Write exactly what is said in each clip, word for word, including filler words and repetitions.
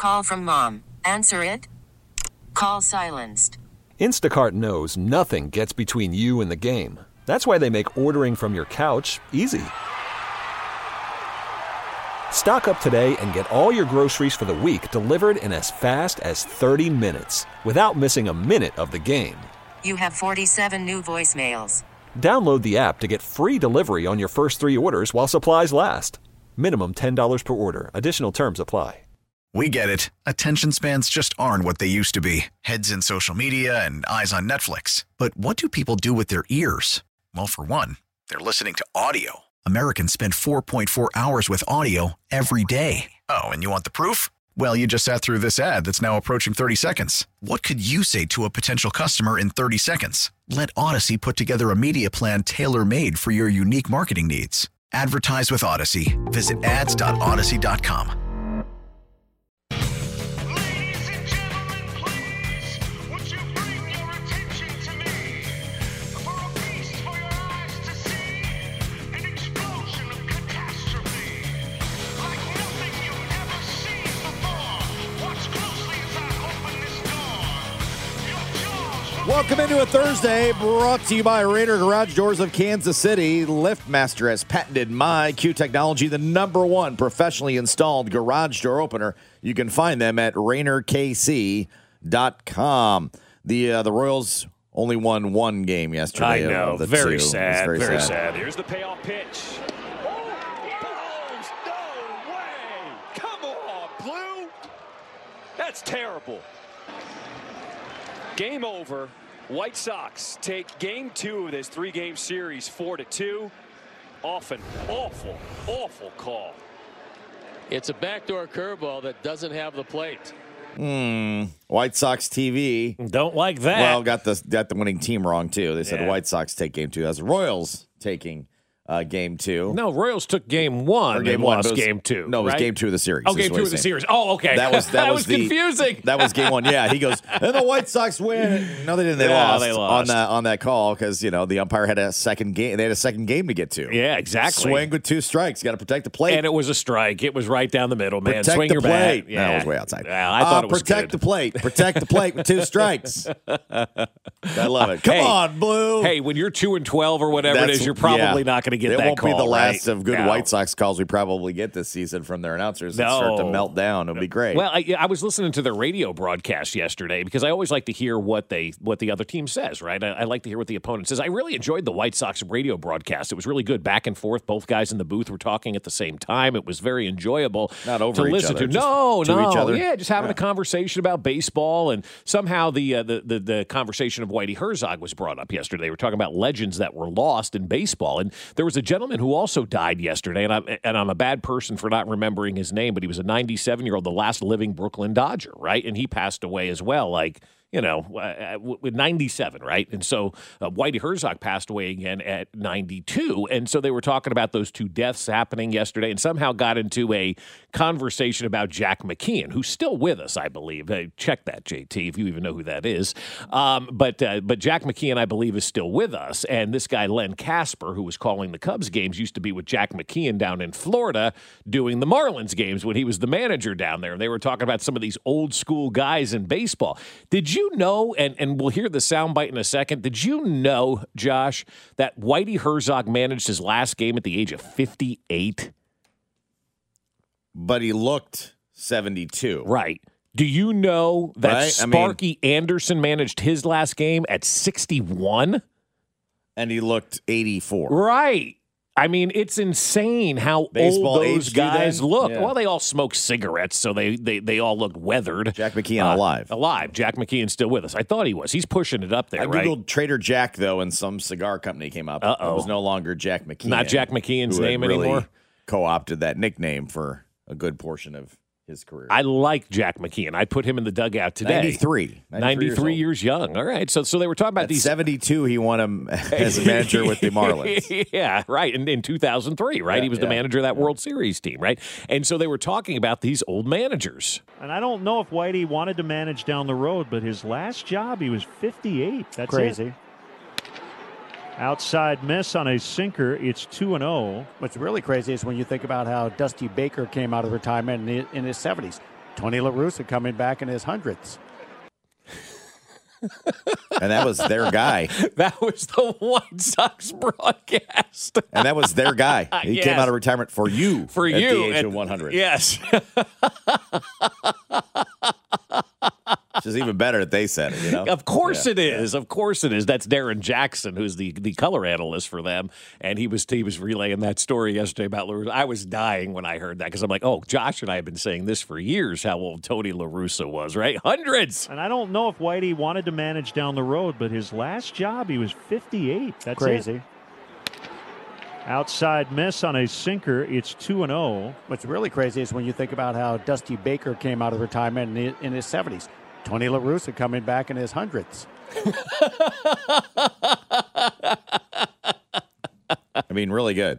Call from mom. Answer it. Call silenced. Instacart knows nothing gets between you and the game. That's why they make ordering from your couch easy. Stock up today and get all your groceries for the week delivered in as fast as thirty minutes without missing a minute of the game. You have forty-seven new voicemails. Download the app to get free delivery on your first three orders while supplies last. Minimum ten dollars per order. Additional terms apply. We get it. Attention spans just aren't what they used to be. Heads in social media and eyes on Netflix. But what do people do with their ears? Well, for one, they're listening to audio. Americans spend four point four hours with audio every day. Oh, and you want the proof? Well, you just sat through this ad that's now approaching thirty seconds. What could you say to a potential customer in thirty seconds? Let Odyssey put together a media plan tailor-made for your unique marketing needs. Advertise with Odyssey. Visit ads dot odyssey dot com. Welcome into a Thursday brought to you by Raider Garage Doors of Kansas City. LiftMaster has patented MyQ technology, the number one professionally installed garage door opener. You can find them at Rainer K C dot com. The uh, the Royals only won one game yesterday. I know. The very two. sad. Very, very sad. sad. Here's the payoff pitch. Oh, balls, no way. Come on, Blue. That's terrible. Game over. White Sox take game two of this three-game series four to two. Off an awful, awful call. It's a backdoor curveball that doesn't have the plate. Hmm. White Sox T V. Don't like that. Well, got the got the winning team wrong too. They said Yeah. White Sox take game two. That's Royals taking uh, game two. No, Royals took game one. Or game and one, lost but it was- game two. No, it was right? game two of the series. Oh, is game what two he's of the saying. series. Oh, okay. That was that, was, the, confusing. That was game one. Yeah, he goes, and the White Sox win. No, they didn't. They, Yeah, lost, they on lost. that on that call because you know the umpire had a second game. They had a second game to get to. Yeah, exactly. Swing with two strikes. Got to protect the plate. And it was a strike. It was right down the middle, man. Protect Swing the your plate. bat. Yeah, No, it was way outside. Yeah, I thought uh, it was protect good. the plate. Protect the plate with two strikes. I love it. Come Hey, on, Blue. Hey, when you're two and twelve or whatever it That's- is, you're probably yeah. not going to get It that won't call. be the last right? of good No. White Sox calls we probably get this season from their announcers that start to No. melt down. It'll be great. Well, I, I was listening to their radio broadcast yesterday because I always like to hear what they what the other team says, right? I, I like to hear what the opponent says. I really enjoyed the White Sox radio broadcast. It was really good, back and forth. Both guys in the booth were talking at the same time. It was very enjoyable Not over to each listen other, to. just No, to no, each other? yeah, just having Yeah. a conversation about baseball, and somehow the, uh, the the the conversation of Whitey Herzog was brought up yesterday. We were talking about legends that were lost in baseball, and there was a gentleman who also died yesterday, and I'm and I'm a bad person for not remembering his name, but he was a ninety-seven-year-old, the last living Brooklyn Dodger, right? And he passed away as well, like, you know, uh, with ninety-seven, right? And so uh, Whitey Herzog passed away again at ninety-two. And so they were talking about those two deaths happening yesterday and somehow got into a conversation about Jack McKeon, who's still with us, I believe. Uh, check that, J T, if you even know who that is. Um, but uh, but Jack McKeon, I believe, is still with us. And this guy, Len Casper, who was calling the Cubs games, used to be with Jack McKeon down in Florida doing the Marlins games when he was the manager down there. They were talking about some of these old school guys in baseball. Did you know, and, and we'll hear the soundbite in a second, did you know, Josh, that Whitey Herzog managed his last game at the age of fifty-eight? But he looked seventy-two. Right. Do you know that Right? I mean- Sparky Anderson managed his last game at sixty-one? And he looked eighty-four. Right. I mean, it's insane how Baseball old those aged you guys then? look. Yeah. Well, they all smoke cigarettes, so they they, they all looked weathered. Jack McKeon Uh, alive. Alive. Jack McKeon's still with us. I thought he was. He's pushing it up there, I right? Googled Trader Jack, though, and some cigar company came up. Uh-oh. It was no longer Jack McKeon. Not Jack McKeon's who had name really anymore? co-opted that nickname for a good portion of his career. I like Jack McKeon. I'd put him in the dugout today. ninety-three. ninety-three years, years, young. All right. So so they were talking about At these. seventy-two, he won him as a manager with the Marlins. Yeah, right. In, in two thousand three, right? Yeah, he was the yeah, manager of that World Series team, right? And so they were talking about these old managers. And I don't know if Whitey wanted to manage down the road, but his last job, he was fifty-eight. That's Crazy. it. Outside miss on a sinker. It's two and oh. What's really crazy is when you think about how Dusty Baker came out of retirement in, in his seventies. Tony La Russa coming back in his hundredths. And that was their guy. That was the White Sox broadcast. And that was their guy. He Yes. came out of retirement for you. For at you. the age at- of one hundred. Yes. Which is even better that they said it, you know? Of course Yeah. it is. Of course it is. That's Darren Jackson, who's the, the color analyst for them, and he was he was relaying that story yesterday about La Russa. I was dying when I heard that because I'm like, oh, Josh and I have been saying this for years. How old Tony La Russa was, right? Hundreds. And I don't know if Whitey wanted to manage down the road, but his last job, he was fifty-eight. That's Crazy. it. Outside miss on a sinker. It's two and oh. What's really crazy is when you think about how Dusty Baker came out of retirement in, in his seventies. Tony La Russa coming back in his hundredths. I mean, really good.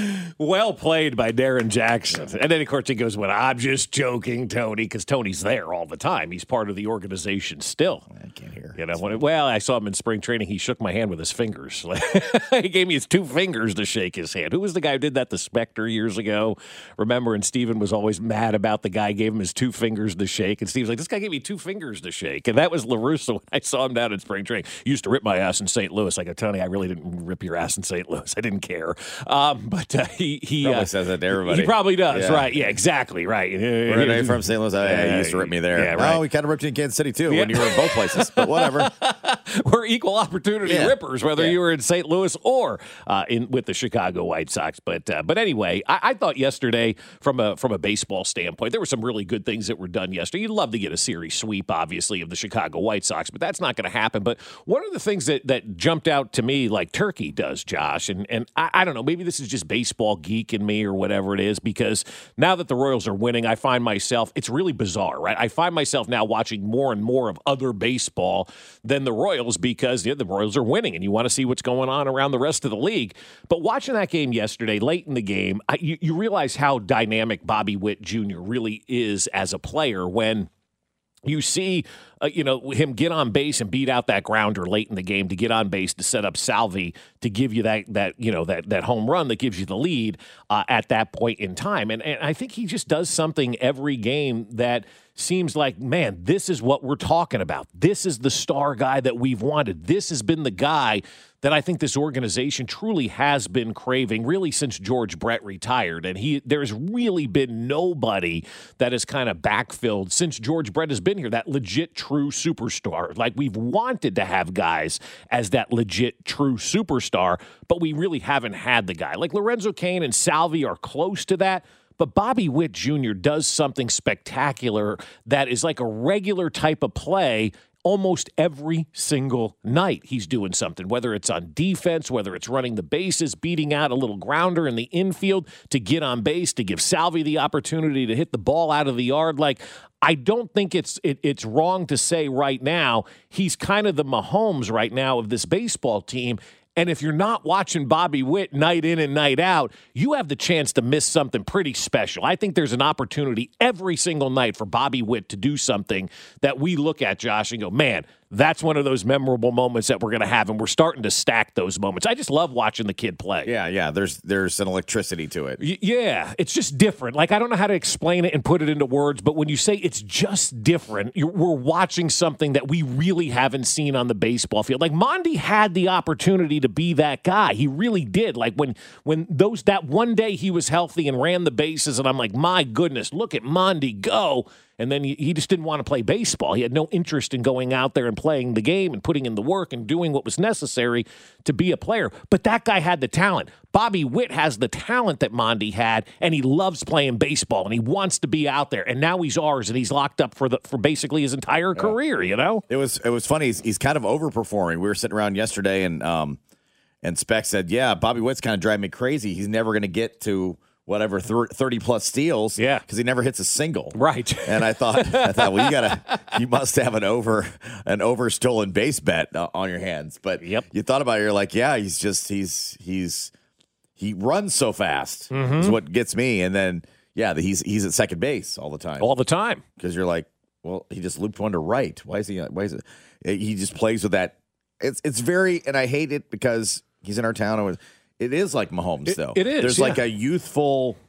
Well played by Darren Jackson. And then, of course, he goes, well, I'm just joking, Tony, because Tony's there all the time. He's part of the organization still. I can't hear. You know, when, well, I saw him in spring training. He shook my hand with his fingers. He gave me his two fingers to shake his hand. Who was the guy who did that to Spectre years ago? Remember, and Steven was always mad about the guy gave him his two fingers to shake. And Steve's like, this guy gave me two fingers to shake. And that was La Russa when I saw him down in spring training. He used to rip my ass in Saint Louis. I go, Tony, I really didn't rip your ass in Saint Louis. I didn't care. Um, but uh, he he Probably uh, says that to everybody. He probably does, Yeah. right? Yeah, exactly, right. Where are they from? Saint Louis? Oh, yeah, he used to rip me there. Yeah, right. Oh, he kind of ripped you in Kansas City, too, Yeah. when you were in both places. But whatever. We're equal opportunity Yeah. rippers, whether Yeah. you were in Saint Louis or uh, in with the Chicago White Sox. But uh, but anyway, I, I thought yesterday, from a from a baseball standpoint, there were some really good things that were done yesterday. You'd love to get a series sweep, obviously, of the Chicago White Sox, but that's not going to happen. But one of the things that that jumped out to me, like Turkey does, Josh, and and I, I don't know, maybe this is just baseball geek in me or whatever it is, because now that the Royals are winning, I find myself, it's really bizarre, right? I find myself now watching more and more of other baseball than the Royals because yeah, the Royals are winning and you want to see what's going on around the rest of the league. But watching that game yesterday, late in the game, I, you, you realize how dynamic Bobby Witt Junior really is as a player when you see, uh, you know, him get on base and beat out that grounder late in the game to get on base to set up Salvi to give you that that you know that that home run that gives you the lead uh, at that point in time. And and I think he just does something every game that seems like, man, this is what we're talking about. This is the star guy that we've wanted. This has been the guy that I think this organization truly has been craving, really since George Brett retired. And he there's really been nobody that has kind of backfilled since George Brett has been here, that legit true superstar. Like, we've wanted to have guys as that legit true superstar, but we really haven't had the guy. Like Lorenzo Cain and Salvi are close to that. But Bobby Witt Junior does something spectacular that is like a regular type of play almost every single night. He's doing something, whether it's on defense, whether it's running the bases, beating out a little grounder in the infield to get on base, to give Salvi the opportunity to hit the ball out of the yard. Like, I don't think it's it, it's wrong to say right now he's kind of the Mahomes right now of this baseball team. And if you're not watching Bobby Witt night in and night out, you have the chance to miss something pretty special. I think there's an opportunity every single night for Bobby Witt to do something that we look at, Josh, and go, man, that's one of those memorable moments that we're going to have, and we're starting to stack those moments. I just love watching the kid play. Yeah, yeah, there's there's an electricity to it. Y- yeah, it's just different. Like, I don't know how to explain it and put it into words, but when you say it's just different, you're, we're watching something that we really haven't seen on the baseball field. Like, Mondi had the opportunity to be that guy. He really did. Like, when when those that one day he was healthy and ran the bases, and I'm like, my goodness, look at Mondi go. And then he just didn't want to play baseball. He had no interest in going out there and playing the game and putting in the work and doing what was necessary to be a player. But that guy had the talent. Bobby Witt has the talent that Mondi had, and he loves playing baseball, and he wants to be out there. And now he's ours, and he's locked up for the for basically his entire yeah. career, you know? It was it was funny. He's, he's kind of overperforming. We were sitting around yesterday, and um, and Speck said, yeah, Bobby Witt's kind of driving me crazy. He's never going to get to whatever thirty plus steals, yeah, because he never hits a single, right? And I thought, I thought, well, you gotta, you must have an over, an over stolen base bet on your hands. But yep, you thought about it, you're like, yeah, he's just, he's, he's, he runs so fast. Mm-hmm. Is what gets me. And then, yeah, he's he's at second base all the time, all the time, because you're like, well, he just looped one to right. Why is he? Why is it? He just plays with that. It's it's very, and I hate it because he's in our town. And it is like Mahomes, it, though. It is. There's yeah. like a youthful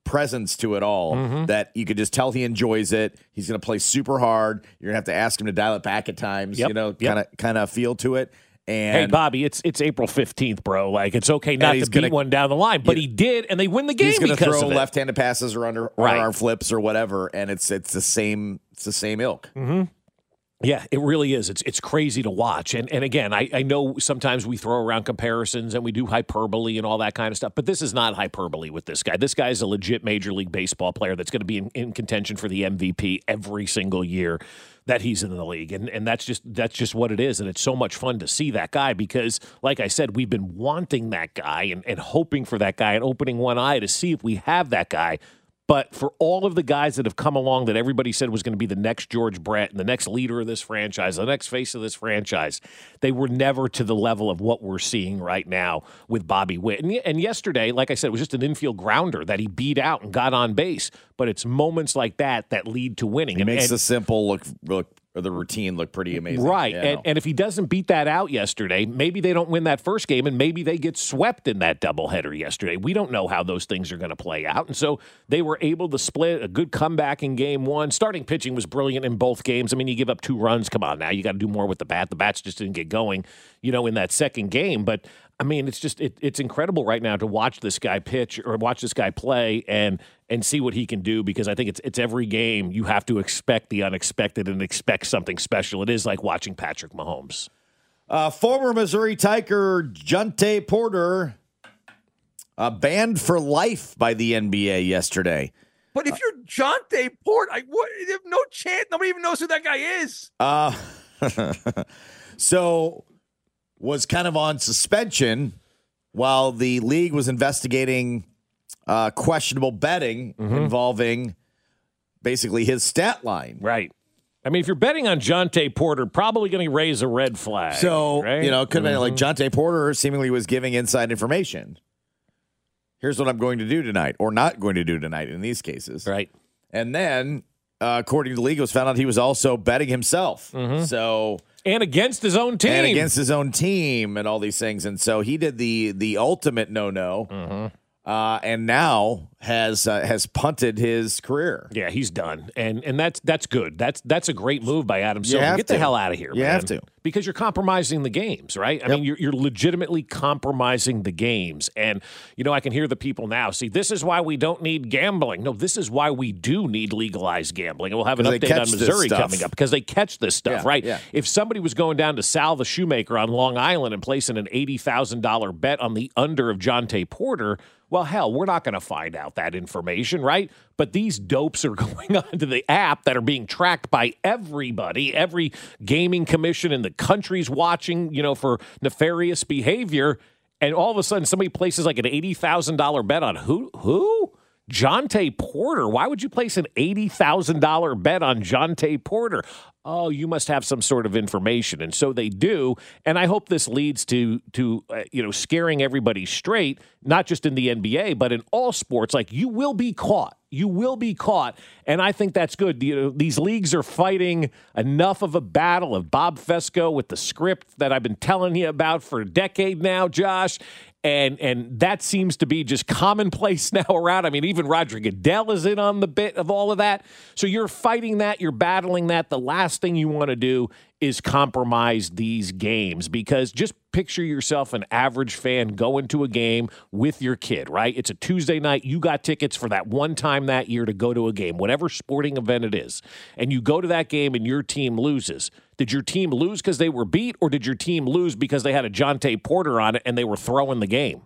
presence to it all mm-hmm. that you could just tell he enjoys it. He's going to play super hard. You're going to have to ask him to dial it back at times, yep. you know, kind of kind of feel to it. And hey, Bobby, it's it's April fifteenth, bro. Like, it's okay not to gonna, beat one down the line, but he did, and they win the game he's because throw of it. left-handed passes or under right. arm flips or whatever, and it's it's the same it's the same ilk. Mm-hmm. Yeah, it really is. It's it's crazy to watch. And and again, I, I know sometimes we throw around comparisons and we do hyperbole and all that kind of stuff, but this is not hyperbole with this guy. This guy is a legit Major League Baseball player that's going to be in, in contention for the M V P every single year that he's in the league. And and that's just that's just what it is. And it's so much fun to see that guy because, like I said, we've been wanting that guy and, and hoping for that guy and opening one eye to see if we have that guy. But for all of the guys that have come along that everybody said was going to be the next George Brett and the next leader of this franchise, the next face of this franchise, they were never to the level of what we're seeing right now with Bobby Witt. And, and yesterday, like I said, it was just an infield grounder that he beat out and got on base. But it's moments like that that lead to winning. It and, makes and, the simple look look or the routine look pretty amazing. Right. Yeah, and, no. and if he doesn't beat that out yesterday, maybe they don't win that first game and maybe they get swept in that doubleheader yesterday. We don't know how those things are going to play out. And so they were able to split a good comeback in game one. Starting pitching was brilliant in both games. I mean, you give up two runs. Come on now. You got to do more with the bat. The bats just didn't get going, you know, in that second game. But I mean, it's just it, it's incredible right now to watch this guy pitch or watch this guy play and and see what he can do because I think it's it's every game you have to expect the unexpected and expect something special. It is like watching Patrick Mahomes. Uh, former Missouri Tiger Jontay Porter uh, banned for life by the N B A yesterday. But if you're Jontay Porter, I what, no chance. Nobody even knows who that guy is. Uh, so. Was kind of on suspension while the league was investigating uh, questionable betting mm-hmm. involving basically his stat line. Right. I mean, if you're betting on Jontay Porter, probably going to raise a red flag. So, right? you know, it could have mm-hmm. been like Jontay Porter seemingly was giving inside information. Here's what I'm going to do tonight or not going to do tonight in these cases. Right. And then, uh, according to the league, it was found out he was also betting himself. Mm-hmm. So... And against his own team. And against his own team and all these things. And so he did the the ultimate no-no. Mm-hmm. Uh, and now has uh, has punted his career. Yeah, he's done, and and that's that's good. That's that's a great move by Adam Silver. Get to. the hell out of here. You man. have to because you're compromising the games, right? I yep. mean, you're you're legitimately compromising the games, and you know I can hear the people now. See, this is why we don't need gambling. No, this is why we do need legalized gambling. And we'll have an update on Missouri coming up because they catch this stuff, yeah, right? Yeah. If somebody was going down to Sal the Shoemaker on Long Island and placing an eighty thousand dollar bet on the under of Jontay Porter. Well, hell, we're not going to find out that information, right? But these dopes are going onto the app that are being tracked by everybody. Every gaming commission in the country's watching, you know, for nefarious behavior. And all of a sudden, somebody places like an eighty thousand dollar bet on who? Who? Jontay Porter. Why would you place an eighty thousand dollar bet on Jontay Porter? Oh, you must have some sort of information. And so they do. And I hope this leads to, to uh, you know, scaring everybody straight, not just in the N B A, but in all sports. Like, you will be caught. You will be caught. And I think that's good. You know, these leagues are fighting enough of a battle of Bob Fesco with the script that I've been telling you about for a decade now, Josh. And and that seems to be just commonplace now around. I mean, even Roger Goodell is in on the bit of all of that. So you're fighting that. You're battling that. The last thing you want to do is compromise these games because just picture yourself an average fan going to a game with your kid, right? It's a Tuesday night. You got tickets for that one time that year to go to a game, whatever sporting event it is. And you go to that game and your team loses. Did your team lose because they were beat, or did your team lose because they had a Jontay Porter on it and they were throwing the game?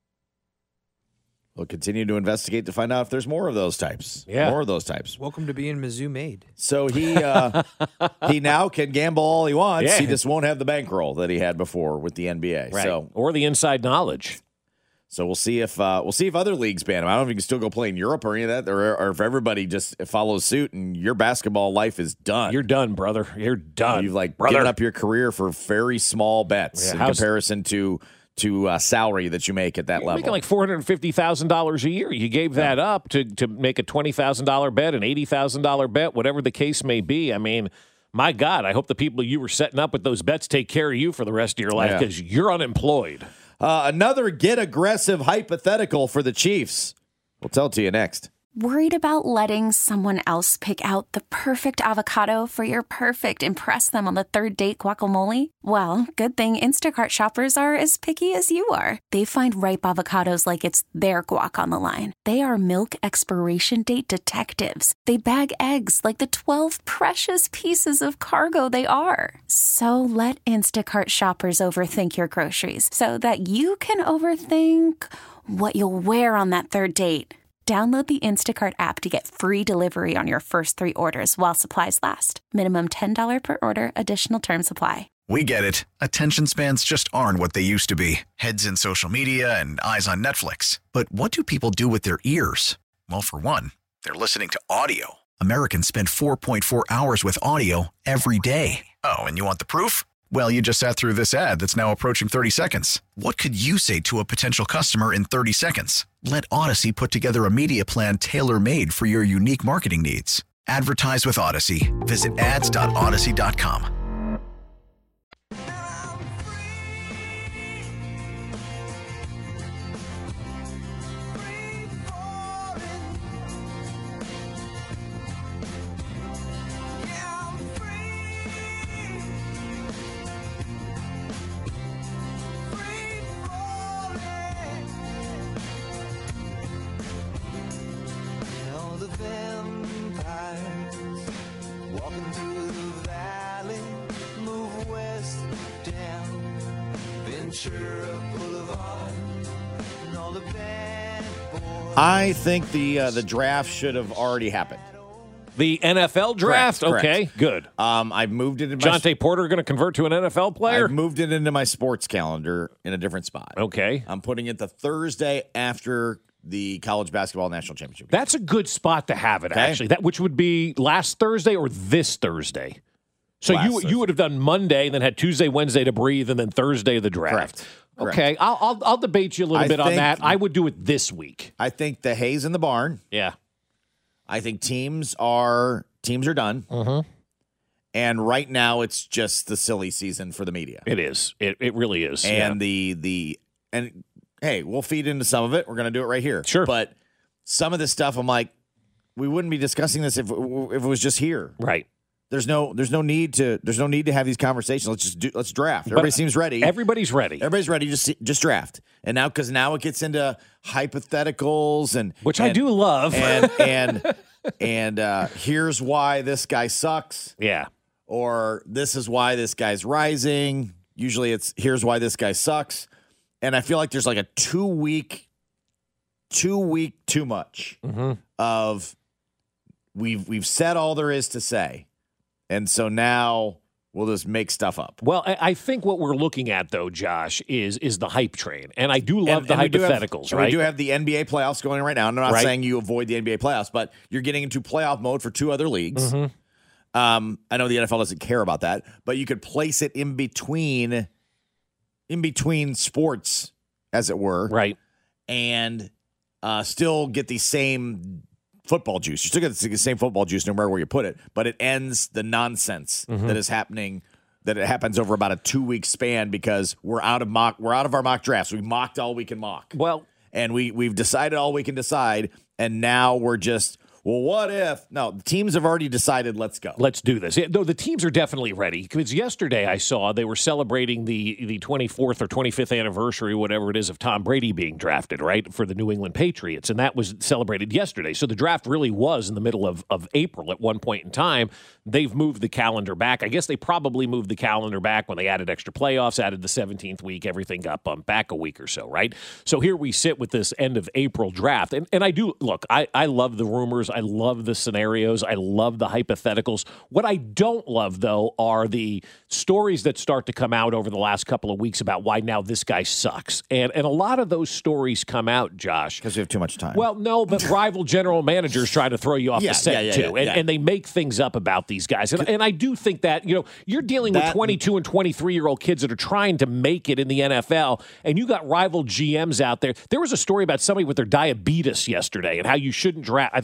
We'll continue to investigate to find out if there's more of those types. Yeah. More of those types. Welcome to being Mizzou made. So he uh, he now can gamble all he wants. Yeah. He just won't have the bankroll that he had before with the N B A. Right. So or the inside knowledge. So we'll see if uh, we'll see if other leagues ban him. I don't know if you can still go play in Europe or any of that, or, or if everybody just follows suit and your basketball life is done. You're done, brother. You're done. You've like brother. given up your career for very small bets Yeah, in how's- comparison to to uh, salary that you make at that You're level. making like four hundred fifty thousand dollars a year. You gave that Yeah. up to, to make a twenty thousand dollars bet, an eighty thousand dollars bet, whatever the case may be. I mean, my God, I hope the people you were setting up with those bets take care of you for the rest of your life Yeah. because you're unemployed. Uh, another get aggressive hypothetical for the Chiefs. We'll tell it to you next. Worried about letting someone else pick out the perfect avocado for your perfect impress them on the third date guacamole? Well, good thing Instacart shoppers are as picky as you are. They find ripe avocados like it's their guac on the line. They are milk expiration date detectives. They bag eggs like the twelve precious pieces of cargo they are. So let Instacart shoppers overthink your groceries so that you can overthink what you'll wear on that third date. Download the Instacart app to get free delivery on your first three orders while supplies last. Minimum ten dollars per order. Additional terms apply. We get it. Attention spans just aren't what they used to be. Heads in social media and eyes on Netflix. But what do people do with their ears? Well, for one, they're listening to audio. Americans spend four point four hours with audio every day. Oh, and you want the proof? Well, you just sat through this ad that's now approaching thirty seconds. What could you say to a potential customer in thirty seconds? Let Odyssey put together a media plan tailor-made for your unique marketing needs. Advertise with Odyssey. Visit ads dot odyssey dot com. I think the uh, the draft should have already happened. The N F L draft? Correct, okay, correct. good. Um, I've moved it. In my Jonte Porter going to convert to an N F L player? I've moved it into my sports calendar in a different spot. Okay. I'm putting it the Thursday after the college basketball national championship. That's a good spot to have it, Okay. actually. That which would be last Thursday or this Thursday. So Last you Thursday. you would have done Monday, and then had Tuesday, Wednesday to breathe, and then Thursday the draft. Correct. Correct. Okay, I'll, I'll I'll debate you a little I bit on think- that. I would do it this week. I think the hay's in the barn. Yeah. I think teams are teams are done. Mm-hmm. And right now, it's just the silly season for the media. It is. It it really is. And yeah. the the and hey, we'll feed into some of it. We're going to do it right here. Sure. But some of this stuff, I'm like, we wouldn't be discussing this if if it was just here. Right. There's no there's no need to there's no need to have these conversations. Let's just do let's draft. Everybody But seems ready. Everybody's ready. Everybody's ready. Just just draft. And now because now it gets into hypotheticals and Which and, I do love. and and and uh, here's why this guy sucks. Yeah. Or this is why this guy's rising. Usually it's here's why this guy sucks. And I feel like there's like a two week, two week too much Mm-hmm. of we've we've said all there is to say. And so now we'll just make stuff up. Well, I I think what we're looking at, though, Josh, is is the hype train. And I do love And- the and we do have- hypotheticals, and right? We do have the N B A playoffs going right now. I'm not Right. saying you avoid the N B A playoffs, but you're getting into playoff mode for two other leagues. Mm-hmm. Um, I know the N F L doesn't care about that, but you could place it in between, in between sports, as it were, Right. and uh, still get the same football juice. You still get the same football juice no matter where you put it, but it ends the nonsense Mm-hmm. that is happening. That it happens over about a two week span because we're out of mock. We're out of our mock drafts. We mocked all we can mock. Well, and we we've decided all we can decide, and now we're just well, what if? No, the teams have already decided. Let's go. let's do this. Yeah, though the teams are definitely ready. Because yesterday I saw they were celebrating the the twenty-fourth or twenty-fifth anniversary, whatever it is, of Tom Brady being drafted, right, for the New England Patriots. And that was celebrated yesterday. So the draft really was in the middle of, of April at one point in time. They've moved the calendar back. I guess they probably moved the calendar back when they added extra playoffs, added the seventeenth week. Everything got bumped back a week or so, right? So here we sit with this end of April draft. And, and I do, look, I, I love the rumors. I love the scenarios. I love the hypotheticals. What I don't love, though, are the stories that start to come out over the last couple of weeks about why now this guy sucks. And and a lot of those stories come out, Josh. Because we have too much time. Well, no, but rival general managers try to throw you off Yeah, the set, yeah, yeah, too. yeah, and, yeah. and they make things up about these guys. And, and I do think that, you know, you're dealing with That- twenty-two and twenty-three-year-old kids that are trying to make it in the N F L, and you got rival G Ms out there. There was a story about somebody with their diabetes yesterday and how you shouldn't draft. Was it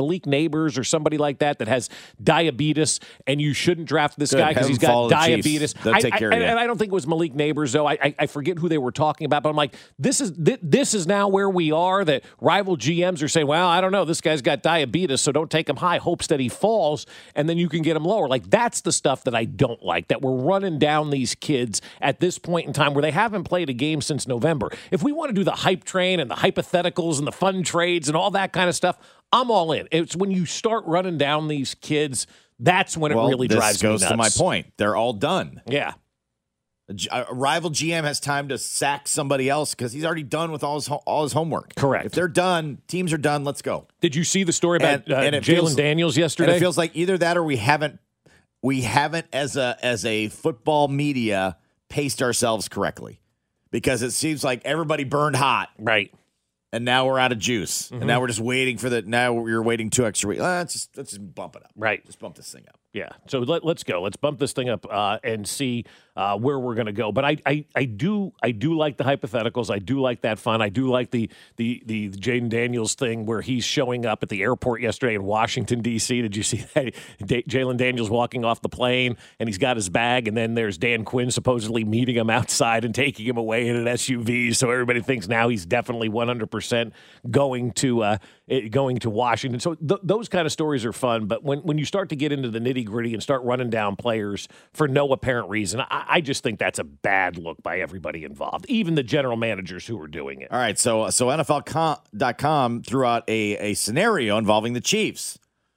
Malik Neighbors or somebody like that that has diabetes, and you shouldn't draft this Good. guy because Have he's him follow got the Chiefs. diabetes. They'll I, take I, care of and, you. and I don't think it was Malik Neighbors, though. I, I, I forget who they were talking about, but I'm like, this is th- this is now where we are, that rival G Ms are saying, well, I don't know, this guy's got diabetes, so don't take him high, hopes that he falls, and then you can get him lower. Like, that's the stuff that I don't like, that we're running down these kids at this point in time where they haven't played a game since November. If we want to do the hype train and the hypotheticals and the fun trades and all that kind of stuff, I'm all in. It's when you start running down these kids, that's when well, it really this drives me goes nuts. to my point. They're all done. Yeah. A, G- a rival G M has time to sack somebody else because he's already done with all his ho- all his homework. Correct. If they're done, teams are done. Let's go. Did you see the story about And- uh, and it Jalen feels- Daniels yesterday? And it feels like either that or we haven't we haven't as a as a football media paced ourselves correctly, because it seems like everybody burned hot, right? And now we're out of juice, Mm-hmm. and now we're just waiting for the. Now we're waiting two extra weeks. Uh, let's just let's just bump it up. Right. Just bump this thing up. Yeah. So let, let's go. Let's bump this thing up uh, and see uh, where we're going to go. But I, I, I do I do like the hypotheticals. I do like that fun. I do like the the the Jaden Daniels thing where he's showing up at the airport yesterday in Washington, D C. Did you see that? Da- Jalen Daniels walking off the plane, and he's got his bag, and then there's Dan Quinn supposedly meeting him outside and taking him away in an S U V. So everybody thinks now he's definitely one hundred percent going to uh, going to Washington. So th- those kind of stories are fun. But when, when you start to get into the nitty gritty and start running down players for no apparent reason, I, I just think that's a bad look by everybody involved, even the general managers who are doing it. All right, so so N F L dot com threw out a, a scenario involving the Chiefs.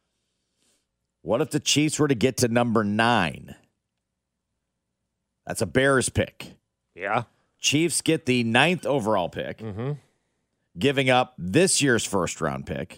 What if the Chiefs were to get to number nine? That's a Bears pick. Yeah. Chiefs get the ninth overall pick, mm-hmm. giving up this year's first round pick,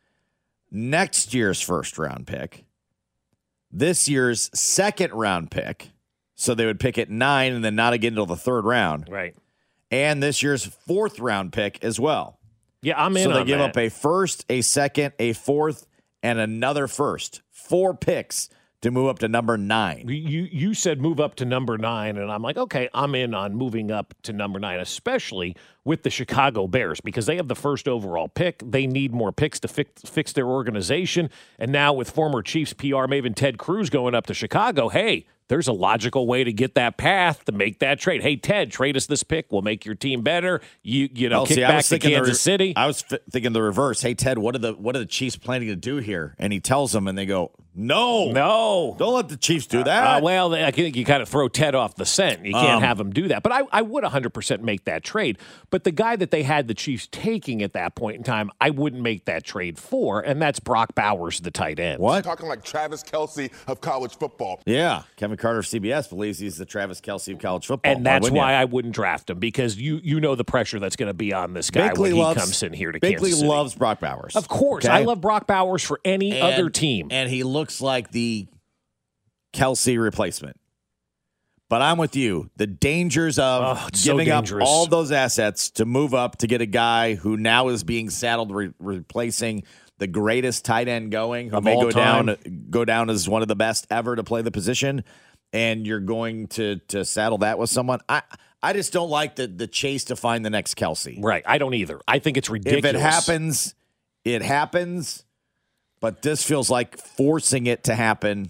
next year's first round pick, this year's second round pick. So they would pick at nine and then not again until the third round. Right. And this year's fourth round pick as well. Yeah, I'm in So they on give that. up a first, a second, a fourth, and another first. Four picks to move up to number nine. You you said move up to number nine, and I'm like, okay, I'm in on moving up to number nine, especially with the Chicago Bears, because they have the first overall pick. They need more picks to fix, fix their organization. And now with former Chiefs P R maven Ted Cruz going up to Chicago, hey, there's a logical way to get that path to make that trade. Hey, Ted, trade us this pick. We'll make your team better. You you know, Oh, kick see, I back was to thinking the Kansas re- City. I was f- thinking the reverse. Hey, Ted, what are the what are the Chiefs planning to do here? And he tells them, and they go, no. No. Don't let the Chiefs do that. Uh, well, I think you kind of throw Ted off the scent. You can't Um, have him do that. But I, I would one hundred percent make that trade. But the guy that they had the Chiefs taking at that point in time, I wouldn't make that trade for, and that's Brock Bowers, the tight end. What? Talking like Travis Kelce of college football. Yeah. Kevin Carter of C B S believes he's the Travis Kelce of college football. And that's wouldn't why you? I wouldn't draft him, because you you know the pressure that's going to be on this guy Binkley when loves, he comes in here to Binkley Kansas City. loves Brock Bowers. Of course. Okay? I love Brock Bowers for any And- other team. And he looks like the Kelce replacement. But I'm with you. The dangers of Oh, it's so giving up dangerous. all those assets to move up to get a guy who now is being saddled re- replacing the greatest tight end going, who Of may all go time. down go down as one of the best ever to play the position, and you're going to to saddle that with someone. I I just don't like the the chase to find the next Kelce. Right. I don't either. I think it's ridiculous. If it happens, it happens. But this feels like forcing it to happen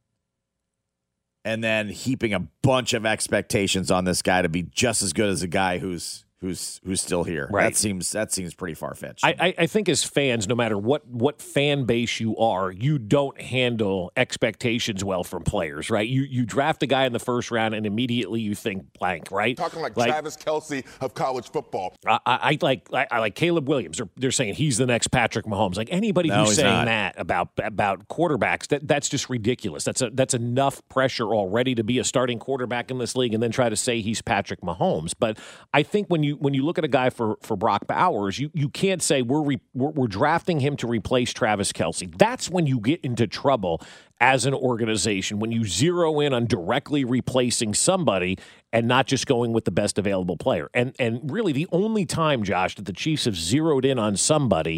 and then heaping a bunch of expectations on this guy to be just as good as a guy who's who's who's still here. Right. That seems that seems pretty far fetched. I, I, I think as fans, no matter what, what fan base you are, you don't handle expectations well from players, right? You you draft a guy in the first round and immediately you think blank, right? Talking like, Travis Kelce of college football. I, I, I like I, I like Caleb Williams. They're, they're saying he's the next Patrick Mahomes. Like anybody No, who's he's saying not. that about about quarterbacks, that that's just ridiculous. That's a, that's enough pressure already to be a starting quarterback in this league, and then try to say he's Patrick Mahomes. But I think when you when you look at a guy for for Brock Bowers, you you can't say we're re, we're, we're drafting him to replace Travis Kelce. That's when you get into trouble as an organization, when you zero in on directly replacing somebody and not just going with the best available player. And and really the only time, Josh, that the Chiefs have zeroed in on somebody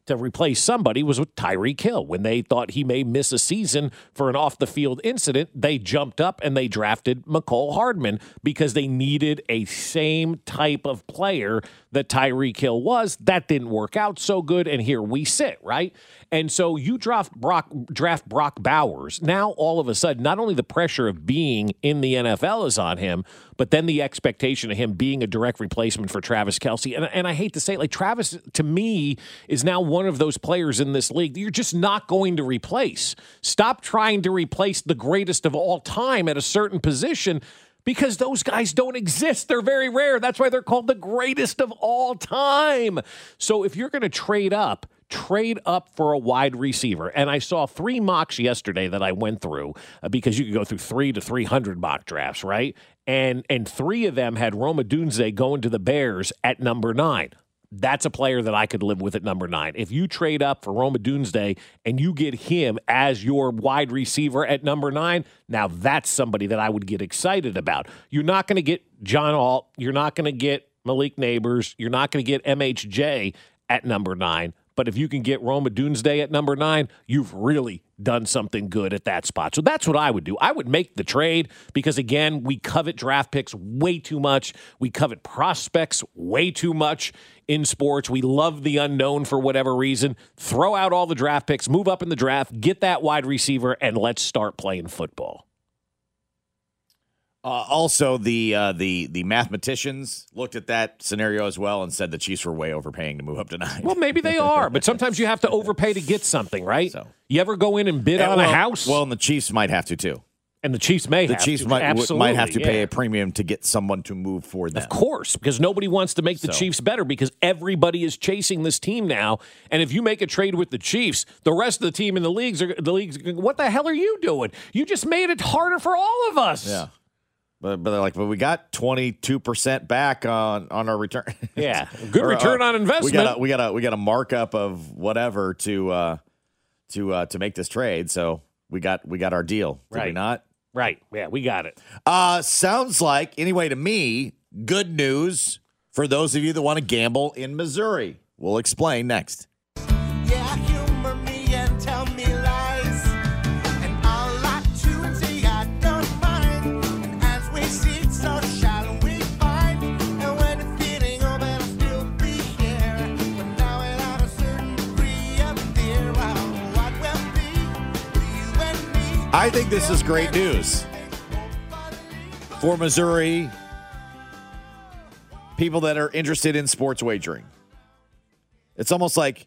to replace somebody was with Tyreek Hill. When they thought he may miss a season for an off-the-field incident, they jumped up and they drafted Mecole Hardman because they needed a same type of player that Tyreek Hill was. That didn't work out so good, and here we sit, right? And so you draft Brock, draft Brock Bowers. Now, all of a sudden, not only the pressure of being in the N F L is on him, but then the expectation of him being a direct replacement for Travis Kelce. And, and I hate to say it, like Travis, to me, is now one of those players in this league that you're just not going to replace. Stop trying to replace the greatest of all time at a certain position, because those guys don't exist. They're very rare. That's why they're called the greatest of all time. So if you're going to trade up, trade up for a wide receiver. And I saw three mocks yesterday that I went through uh, because you could go through three to three hundred mock drafts, right? And and three of them had Rome Odunze going to the Bears at number nine. That's a player that I could live with at number nine. If you trade up for Rome Odunze and you get him as your wide receiver at number nine, now that's somebody that I would get excited about. You're not going to get John Alt. You're not going to get Malik Neighbors. You're not going to get M H J at number nine. But if you can get Rome Odunze at number nine, you've really done something good at that spot. So that's what I would do. I would make the trade because, again, we covet draft picks way too much. We covet prospects way too much in sports. We love the unknown for whatever reason. Throw out all the draft picks, move up in the draft, get that wide receiver, and let's start playing football. Uh, also, the uh, the the mathematicians looked at that scenario as well and said the Chiefs were way overpaying to move up to nine. Well, maybe they are, but sometimes you have to overpay to get something, right? So, you ever go in and bid and on well, a house? Well, and the Chiefs might have to, too. And the Chiefs may the have Chiefs to. might, Absolutely, might have to yeah. pay a premium to get someone to move for them. Of course, because nobody wants to make the so. Chiefs better because everybody is chasing this team now. And if you make a trade with the Chiefs, the rest of the team in the leagues are the leagues. What the hell are you doing? You just made it harder for all of us. Yeah. But, but they're like, but we got twenty-two percent back on, on our return. Yeah, good or, return uh, on investment. We got a, we got a we got a markup of whatever to uh, to uh, to make this trade. So we got we got our deal. Did right. we not? Right. Yeah, we got it. Uh, sounds like anyway to me. Good news for those of you that want to gamble in Missouri. We'll explain next. Yeah, humor me and tell me lies, and I'll lie to and say I don't mind. And as we seek, so shall we find. And when it's getting over, I'll still be here. But now without a certain degree of fear, well, what will be you and me? I think this is great news for Missouri people that are interested in sports wagering. It's almost like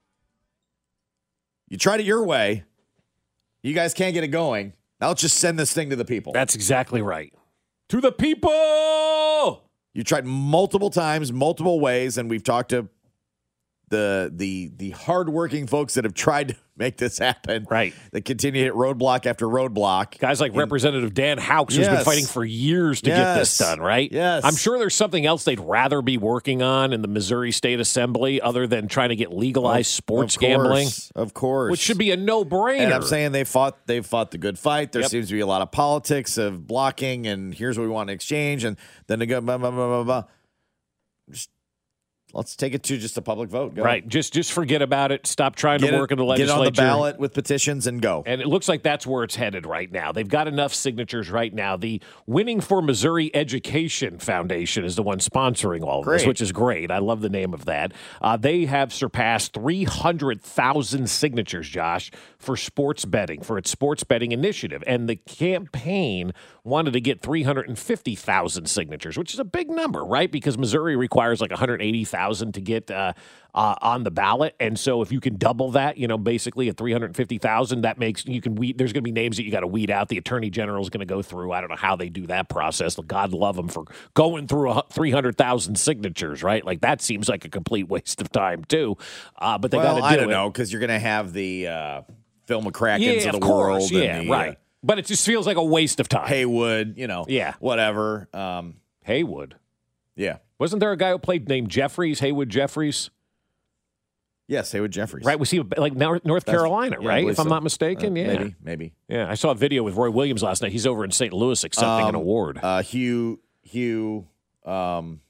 you tried it your way. You guys can't get it going. Now let's just send this thing to the people. That's exactly right. To the people! You tried multiple times, multiple ways, and we've talked to the the the hardworking folks that have tried to make this happen. Right. That continue to hit roadblock after roadblock. Guys like and, Representative Dan Houks, yes. who's been fighting for years to yes. get this done, right? Yes. I'm sure there's something else they'd rather be working on in the Missouri State Assembly other than trying to get legalized of, sports of course, gambling. Of course. Which should be a no-brainer. And I'm saying they fought they've fought the good fight. There Yep. seems to be a lot of politics of blocking and here's what we want to exchange and then they go blah, blah, blah, blah, blah. Just let's take it to just a public vote. Go. Right. Just just forget about it. Stop trying Get to it- work in the Get legislature. on the ballot with petitions and go. And it looks like that's where it's headed right now. They've got enough signatures right now. The Winning for Missouri Education Foundation is the one sponsoring all of this, Great. which is great. I love the name of that. Uh, they have surpassed three hundred thousand signatures, Josh, for sports betting, for its sports betting initiative. And the campaign wanted to get three hundred fifty thousand signatures, which is a big number, right? Because Missouri requires like one hundred eighty thousand to get uh, uh, on the ballot. And so if you can double that, you know, basically at three hundred fifty thousand, that makes you can weed. There's going to be names that you got to weed out. The attorney general is going to go through. I don't know how they do that process. God love them for going through a three hundred thousand signatures, right? Like that seems like a complete waste of time too. Uh, but they well, got to do I don't it. know because you're going to have the uh, Phil McCrackens Yeah, of the of course. world. Yeah, and the, right. Uh, but it just feels like a waste of time. Haywood, you know, Yeah. whatever. Um, Haywood. yeah. Wasn't there a guy who played named Jeffries, Haywood Jeffries? Yes, Haywood Jeffries. Right, was he like North North That's- Carolina, yeah, I right? believe If I'm so. not mistaken, Uh, yeah. Maybe, maybe. Yeah, I saw a video with Roy Williams last night. He's over in Saint Louis accepting an Um, award. Uh, Hugh, Hugh um,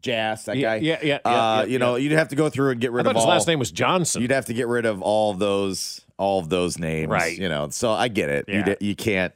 Jass, that Yeah, guy. yeah, yeah, Uh, yeah, yeah, you know, yeah. you'd have to go through and get I rid thought of his all. last name was Johnson. You'd have to get rid of all of those, all of those names, Right. You know, so I get it. You Yeah. d- you can't.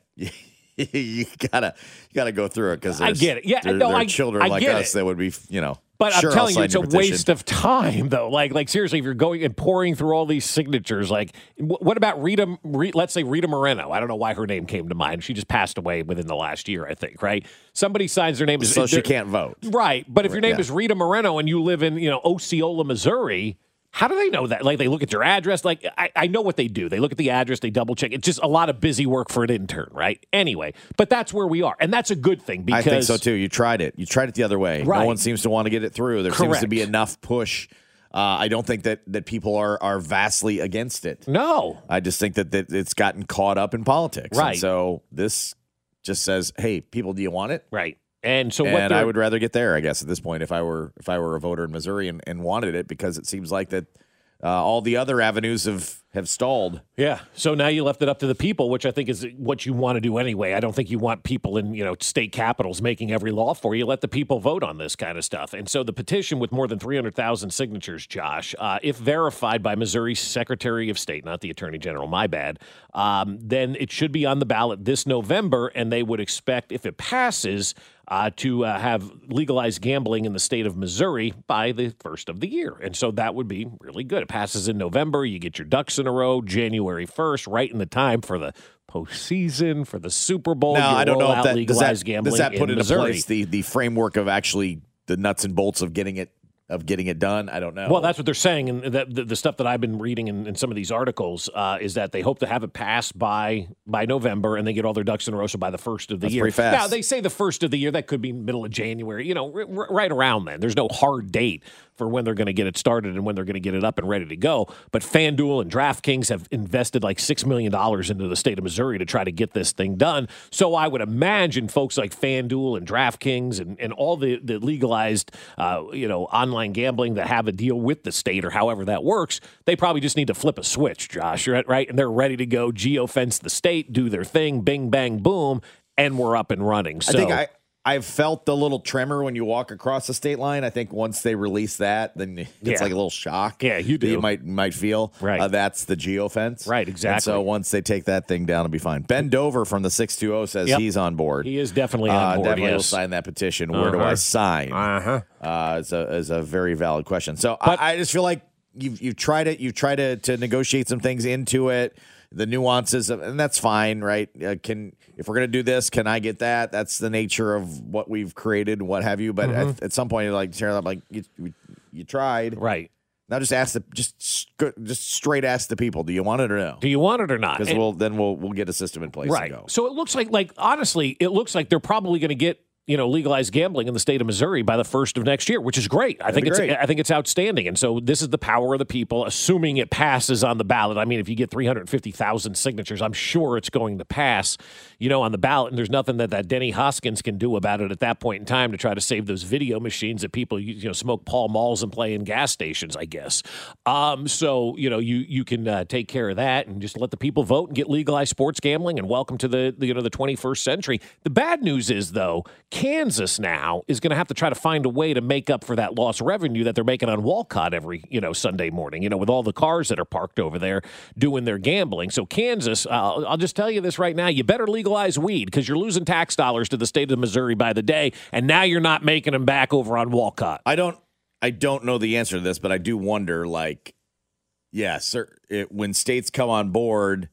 You gotta, you gotta go through it because I get it. Yeah, there, no, there are I- children I like get us it. that would be, you know. But sure, I'm telling I'll you, sign it's a your petition. waste of time, though. Like, like seriously, if you're going and pouring through all these signatures, like, wh- what about Rita? Re, let's say Rita Moreno. I don't know why her name came to mind. She just passed away within the last year, I think. Right? Somebody signs their name, So she they're- can't vote. Right? But if your name Yeah. is Rita Moreno and you live in, you know, Osceola, Missouri. How do they know that? Like, they look at your address. Like, I, I know what they do. They look at the address. They double check. It's just a lot of busy work for an intern, right? Anyway, but that's where we are, and that's a good thing because I think so too. You tried it. You tried it the other way. Right. No one seems to want to get it through. There seems to Correct. be enough push. Uh, I don't think that, that people are are vastly against it. No. I just think that, that it's gotten caught up in politics. Right. And so this just says, hey, people, do you want it? Right. And so what and I they're- would rather get there, I guess, at this point if I were if I were a voter in Missouri and, and wanted it, because it seems like that uh, all the other avenues have, have stalled. Yeah. So now you left it up to the people, which I think is what you want to do anyway. I don't think you want people in, you know, state capitals making every law for you. Let the people vote on this kind of stuff. And so the petition with more than three hundred thousand signatures, Josh, uh, if verified by Missouri's Secretary of State, not the Attorney General, my bad, um, then it should be on the ballot this November, and they would expect, if it passes, Uh, to uh, have legalized gambling in the state of Missouri by the first of the year. And so that would be really good. It passes in November. You get your ducks in a row January first, right in the time for the postseason, for the Super Bowl. Now, You I don't roll know if out that does legalized that, gambling does that put in into Missouri. place the, the framework of actually the nuts and bolts of getting it of getting it done. I don't know. Well, that's what they're saying, and that the, the stuff that I've been reading in, in some of these articles uh, is that they hope to have it passed by by November, and they get all their ducks in a row. So by the first of the That's year, pretty fast. now they say the first of the year, that could be middle of January. You know, r- r- right around then. There's no hard date for when they're going to get it started and when they're going to get it up and ready to go. But FanDuel and DraftKings have invested like six million dollars into the state of Missouri to try to get this thing done. So I would imagine folks like FanDuel and DraftKings and, and all the, the legalized, uh, you know, online gambling that have a deal with the state or however that works, they probably just need to flip a switch, Josh, right? And they're ready to go geofence the state, do their thing, bing, bang, boom, and we're up and running. So I think I, I've felt the little tremor when you walk across the state line. I think once they release that, then it's Yeah. like a little shock. Yeah, you that do. You might might feel. Right. Uh, that's the geofence. Right, exactly. And so once they take that thing down, it'll be fine. Ben Dover from the six two zero says Yep. he's on board. He is definitely on Uh, board, definitely will yes. sign that petition. Where do Uh-huh. I sign? Uh-huh. Uh, it's a is a very valid question. So I, I just feel like you've you've tried it. You've tried to to negotiate some things into it, the nuances, of, and that's fine, right? Uh, can if we're gonna do this, can I get that? That's the nature of what we've created and what have you. But Mhm. at, at some point, you're like, tear up, like you, you you tried, right? Now just ask the just sc- just straight ask the people, do you want it or no? Do you want it or not? Because And- we'll then we'll we'll get a system in place right. and go. So it looks like, like honestly, it looks like they're probably going to get, you know, legalized gambling in the state of Missouri by the first of next year, which is great. I That'd think be it's great. I think it's outstanding. And so this is the power of the people, assuming it passes on the ballot. I mean, if you get three hundred fifty thousand signatures, I'm sure it's going to pass, you know, on the ballot. And there's nothing that, that Denny Hoskins can do about it at that point in time to try to save those video machines that people, you know, smoke Pall Malls and play in gas stations, I guess. Um, so, you know, you you can uh, take care of that and just let the people vote and get legalized sports gambling, and welcome to the, the you know the twenty-first century. The bad news is, though, Kansas now is going to have to try to find a way to make up for that lost revenue that they're making on Walcott every, you know, Sunday morning, you know, with all the cars that are parked over there doing their gambling. So Kansas, uh, I'll just tell you this right now, you better legalize weed, because you're losing tax dollars to the state of Missouri by the day, and now you're not making them back over on Walcott. I don't I don't know the answer to this, but I do wonder, like, yeah, sir, it, when states come on board,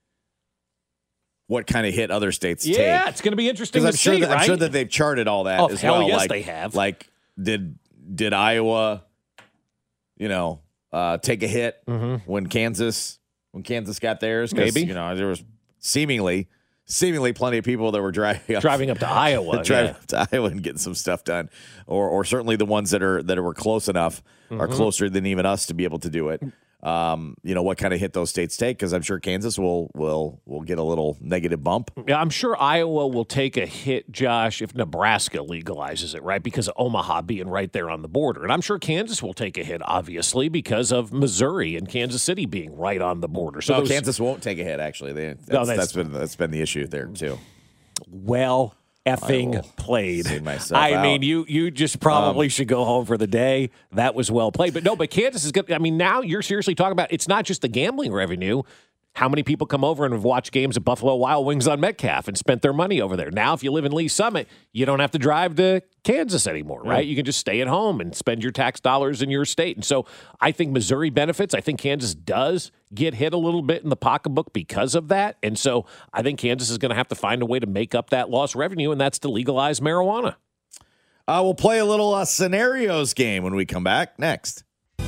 what kind of hit other states take? Yeah, it's going to be interesting to I'm sure see, that, right? I'm sure that they've charted all that Oh, as hell well. yes, like, they have. Like, did did Iowa, you know, uh, take a hit Mm-hmm. when Kansas when Kansas got theirs? 'Cause, Maybe. you know there was seemingly seemingly plenty of people that were driving up, Driving up to Iowa, driving yeah. up to Iowa and getting some stuff done, or or certainly the ones that are that were close enough are Mhm. closer than even us to be able to do it. Um, you know what kind of hit those states take, because I'm sure Kansas will will will get a little negative bump. Yeah, I'm sure Iowa will take a hit, Josh, if Nebraska legalizes it, right? Because of Omaha being right there on the border. And I'm sure Kansas will take a hit, obviously, because of Missouri and Kansas City being right on the border. So So those- Kansas won't take a hit. Actually, they, that's, No, that's- that's been that's been the issue there too. Well, effing played. I I mean, you you just probably um, should go home for the day. That was well played. But no, but Kansas is good. I mean, now you're seriously talking about it's not just the gambling revenue. How many people come over and have watched games at Buffalo Wild Wings on Metcalf and spent their money over there? Now, if you live in Lee Summit, you don't have to drive to Kansas anymore, right? Yeah. You can just stay at home and spend your tax dollars in your state. And so I think Missouri benefits. I think Kansas does get hit a little bit in the pocketbook because of that. And so I think Kansas is going to have to find a way to make up that lost revenue, and that's to legalize marijuana. Uh, we'll play a little uh, scenarios game when we come back next.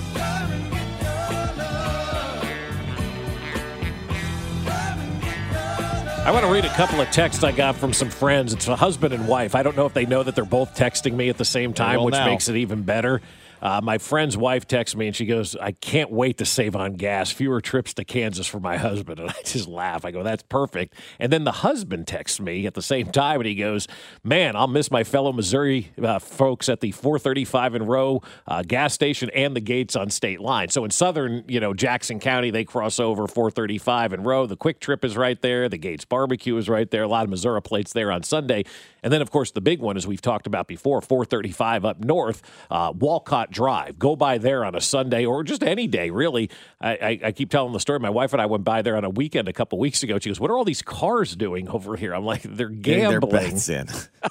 I want to read a couple of texts I got from some friends. It's a husband and wife. I don't know if they know that they're both texting me at the same time, which now. makes it even better. Uh, my friend's wife texts me, and she goes, I can't wait to save on gas. Fewer trips to Kansas for my husband. And I just laugh. I go, that's perfect. And then the husband texts me at the same time, and he goes, man, I'll miss my fellow Missouri uh, folks at the four thirty-five and Row uh, gas station and the gates on state line. So in southern, you know, Jackson County, they cross over four thirty-five and Row. The Quick Trip is right there. The Gates Barbecue is right there. A lot of Missouri plates there on Sunday. And then, of course, the big one, as we've talked about before, four thirty-five up north, uh, Walcott Drive. Go by there on a Sunday or just any day, really. I, I, I keep telling the story. My wife and I went by there on a weekend a couple weeks ago. She goes, what are all these cars doing over here? I'm like, they're gambling. Getting their bets in.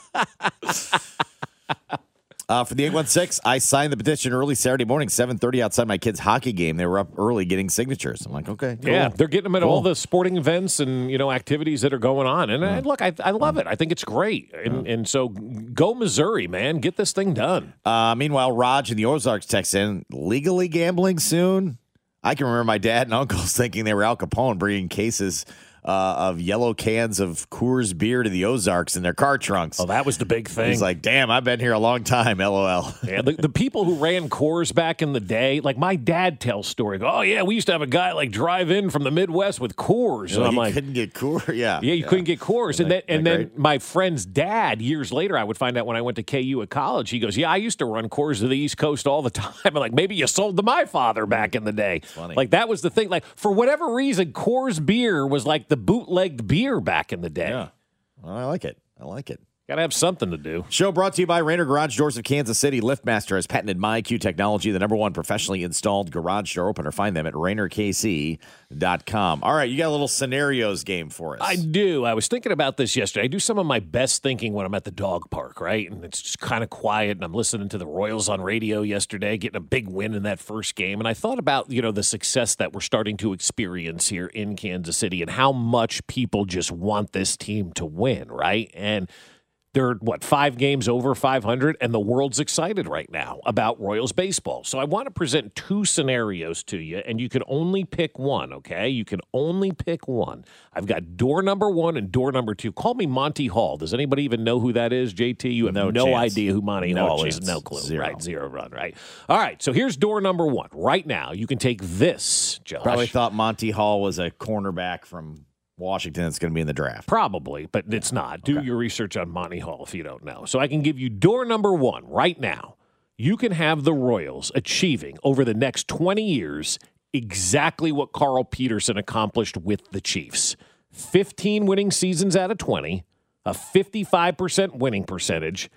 Uh, for the eight one six, I signed the petition early Saturday morning, seven thirty outside my kids' hockey game. They were up early getting signatures. I'm like, okay, cool. Yeah, they're getting them at cool. all the sporting events and, you know, activities that are going on. And Yeah. I, look, I, I love it. I think it's great. And, and so go Missouri, man. Get this thing done. Uh, meanwhile, Raj in the Ozarks text in, legally gambling soon? I can remember my dad and uncles thinking they were Al Capone bringing cases Uh, of yellow cans of Coors beer to the Ozarks in their car trunks. Oh, that was the big thing. He's like, damn, I've been here a long time, LOL. Yeah, the, the people who ran Coors back in the day, like my dad tells stories. Oh, yeah, we used to have a guy like drive in from the Midwest with Coors. You And know, I'm you like, couldn't get Coors? Yeah. Yeah, you yeah. couldn't get Coors. And then, Isn't that- and then isn't that my friend's dad, years later, I would find out when I went to K U at college, he goes, yeah, I used to run Coors to the East Coast all the time. I'm like, maybe you sold to my father back in the day. Funny. Like, that was the thing. Like, for whatever reason, Coors beer was like the bootlegged beer back in the day. Yeah. Well, I like it. I like it. Got to have something to do. Show brought to you by Rainer Garage Doors of Kansas City. LiftMaster has patented MyQ technology, the number one professionally installed garage door opener. Find them at Rainer K C dot com. All right, you got a little scenarios game for us. I do. I was thinking about this yesterday. I do some of my best thinking when I'm at the dog park, right? And it's just kind of quiet, and I'm listening to the Royals on radio yesterday, getting a big win in that first game. And I thought about, you know, the success that we're starting to experience here in Kansas City and how much people just want this team to win, right? And they're, what, five games over five hundred, and the world's excited right now about Royals baseball. So I want to present two scenarios to you, and you can only pick one, okay? You can only pick one. I've got door number one and door number two. Call me Monty Hall. Does anybody even know who that is, J T? You have no, No no chance. idea who Monty No Hall chance. is. No clue. Zero. Right, zero run, right? All right, so here's door number one. Right now, you can take this, Josh. Probably thought Monty Hall was a cornerback from Washington that's going to be in the draft. Probably, but it's not. Do your research on Monty Hall if you don't know. So I can give you door number one right now. You can have the Royals achieving over the next twenty years exactly what Carl Peterson accomplished with the Chiefs. fifteen winning seasons out of twenty, a fifty-five percent winning percentage,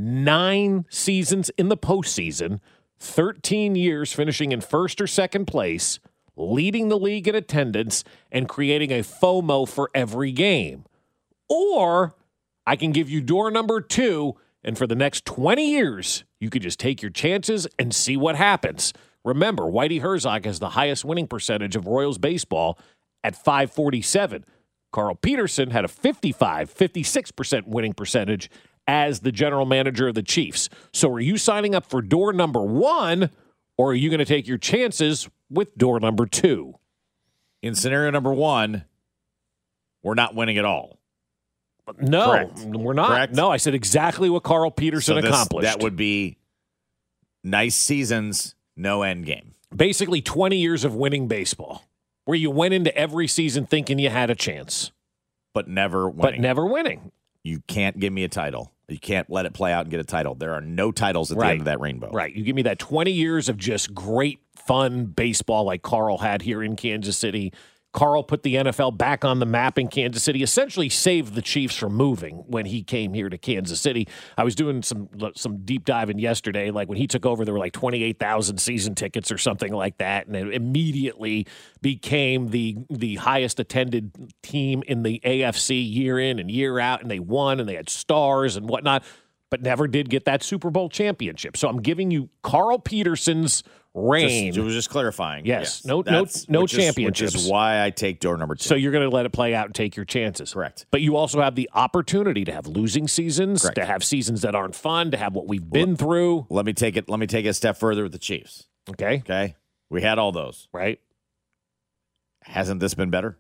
nine seasons in the postseason, thirteen years finishing in first or second place, leading the league in attendance, and creating a FOMO for every game. Or I can give you door number two, and for the next twenty years, you could just take your chances and see what happens. Remember, Whitey Herzog has the highest winning percentage of Royals baseball at five forty-seven. Carl Peterson had a fifty-five, fifty-six percent winning percentage as the general manager of the Chiefs. So are you signing up for door number one, or are you going to take your chances with door number two? In scenario number one, we're not winning at all. No, Correct. we're not. Correct? No, I said exactly what Carl Peterson So this- accomplished. That would be nice seasons, no end game. Basically twenty years of winning baseball, where you went into every season thinking you had a chance, But never winning. but never winning. You can't give me a title. You can't let it play out and get a title. There are no titles at the Right. end of that rainbow. Right. You give me that twenty years of just great, fun baseball like Carl had here in Kansas City. Carl put the N F L back on the map in Kansas City, essentially saved the Chiefs from moving when he came here to Kansas City. I was doing some some deep diving yesterday. Like when he took over, there were like twenty-eight thousand season tickets or something like that, and it immediately became the the highest attended team in the A F C year in and year out, and they won, and they had stars and whatnot, but never did get that Super Bowl championship. So I'm giving you Carl Peterson's reign. Just, it was just clarifying. Yes, yes. no, no, That's- no which is- championships. Which is why I take door number two. So you're going to let it play out and take your chances. Correct. But you also have the opportunity to have losing seasons, Correct. to have seasons that aren't fun, to have what we've been through. Let me take it. Let me take it a step further with the Chiefs. Okay. Okay. We had all those. Right. Hasn't this been better?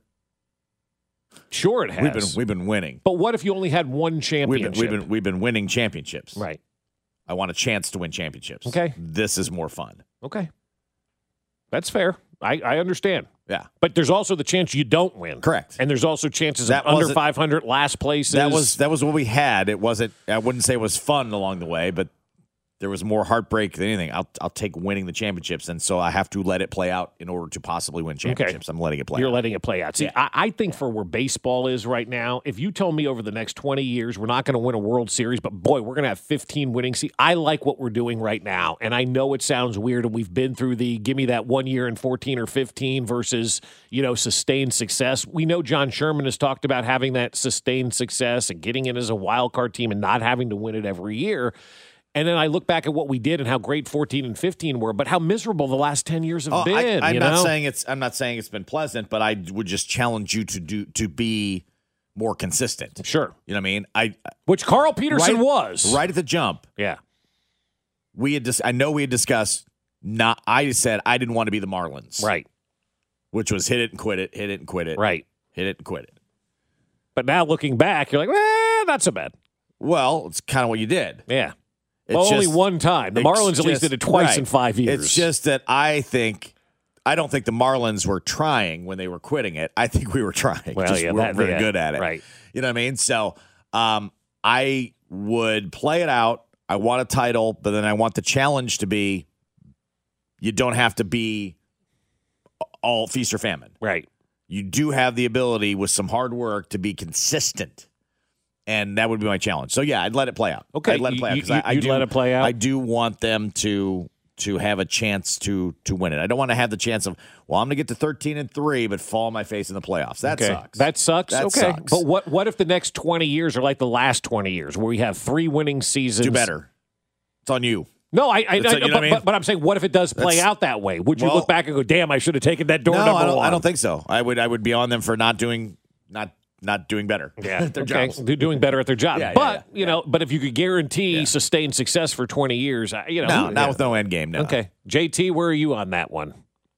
Sure, it has. We've been we've been winning. But what if you only had one We've championship? been we've been we've been winning championships. Right. I want a chance to win championships. Okay. This is more fun. Okay. That's fair. I, I understand. Yeah. But there's also the chance you don't win. Correct. And there's also chances That of under wasn't- five hundred last places. That was that was what we had. It wasn't. I wouldn't say it was fun along the way, but there was more heartbreak than anything. I'll I'll take winning the championships, and so I have to let it play out in order to possibly win championships. I'm letting it play. You're out. letting it play out. See, Yeah. I, I think for where baseball is right now, if you told me over the next twenty years we're not going to win a World Series, but boy, we're going to have fifteen winning seasons, I like what we're doing right now. And I know it sounds weird, and we've been through the give me that one year in fourteen or fifteen versus, you know, sustained success. We know John Sherman has talked about having that sustained success and getting in as a wild card team and not having to win it every year. And then I look back at what we did and how great fourteen and fifteen were, but how miserable the last ten years have Oh, been. I, I'm you not know? saying it's. I'm not saying it's been pleasant, but I would just challenge you to do to be more consistent. Sure. You know what I mean? I Which Carl Peterson right, was. right at the jump. Yeah. We had. Dis- I know we had discussed. Not. I said I didn't want to be the Marlins. Right. Which was hit it and quit it. Hit it and quit it. Right. Hit it and quit it. But now looking back, you're like, eh, not so bad. Well, it's kind of what you did. Yeah. It's Well, only just- one time. The it's Marlins at least just- did it twice right. in five years. It's just that I think I don't think the Marlins were trying when they were quitting it. I think we were trying. Well, just yeah, weren't that- very yeah, good at it. right. You know what I mean? So um, I would play it out. I want a title, but then I want the challenge to be you don't have to be all feast or famine. Right. You do have the ability with some hard work to be consistent. And that would be my challenge. So yeah, I'd let it play out. Okay, I'd let it play out you- 'cause I, I you'd do, let it play out? I do want them to to have a chance to to win it. I don't want to have the chance of well, I'm going to get to thirteen and three, but fall on my face in the playoffs. That okay. sucks. That sucks. That okay. sucks. But what what if the next twenty years are like the last twenty years where we have three winning seasons? Do better. It's on you. No, I, I, That's- I you know but, what I mean? but, but I'm saying, what if it does play That's- out that way? Would you well- look back and go, "Damn, I should have taken that door No, number I don't, one"? I don't think so. I would I would be on them for not doing not not doing better. Yeah, at their okay. jobs. They're doing better at their job. Yeah, yeah, but yeah, you know, but if you could guarantee sustained success for twenty years, I- you know, No, who- not yeah. with no end game. No. Okay, J T, where are you on that one?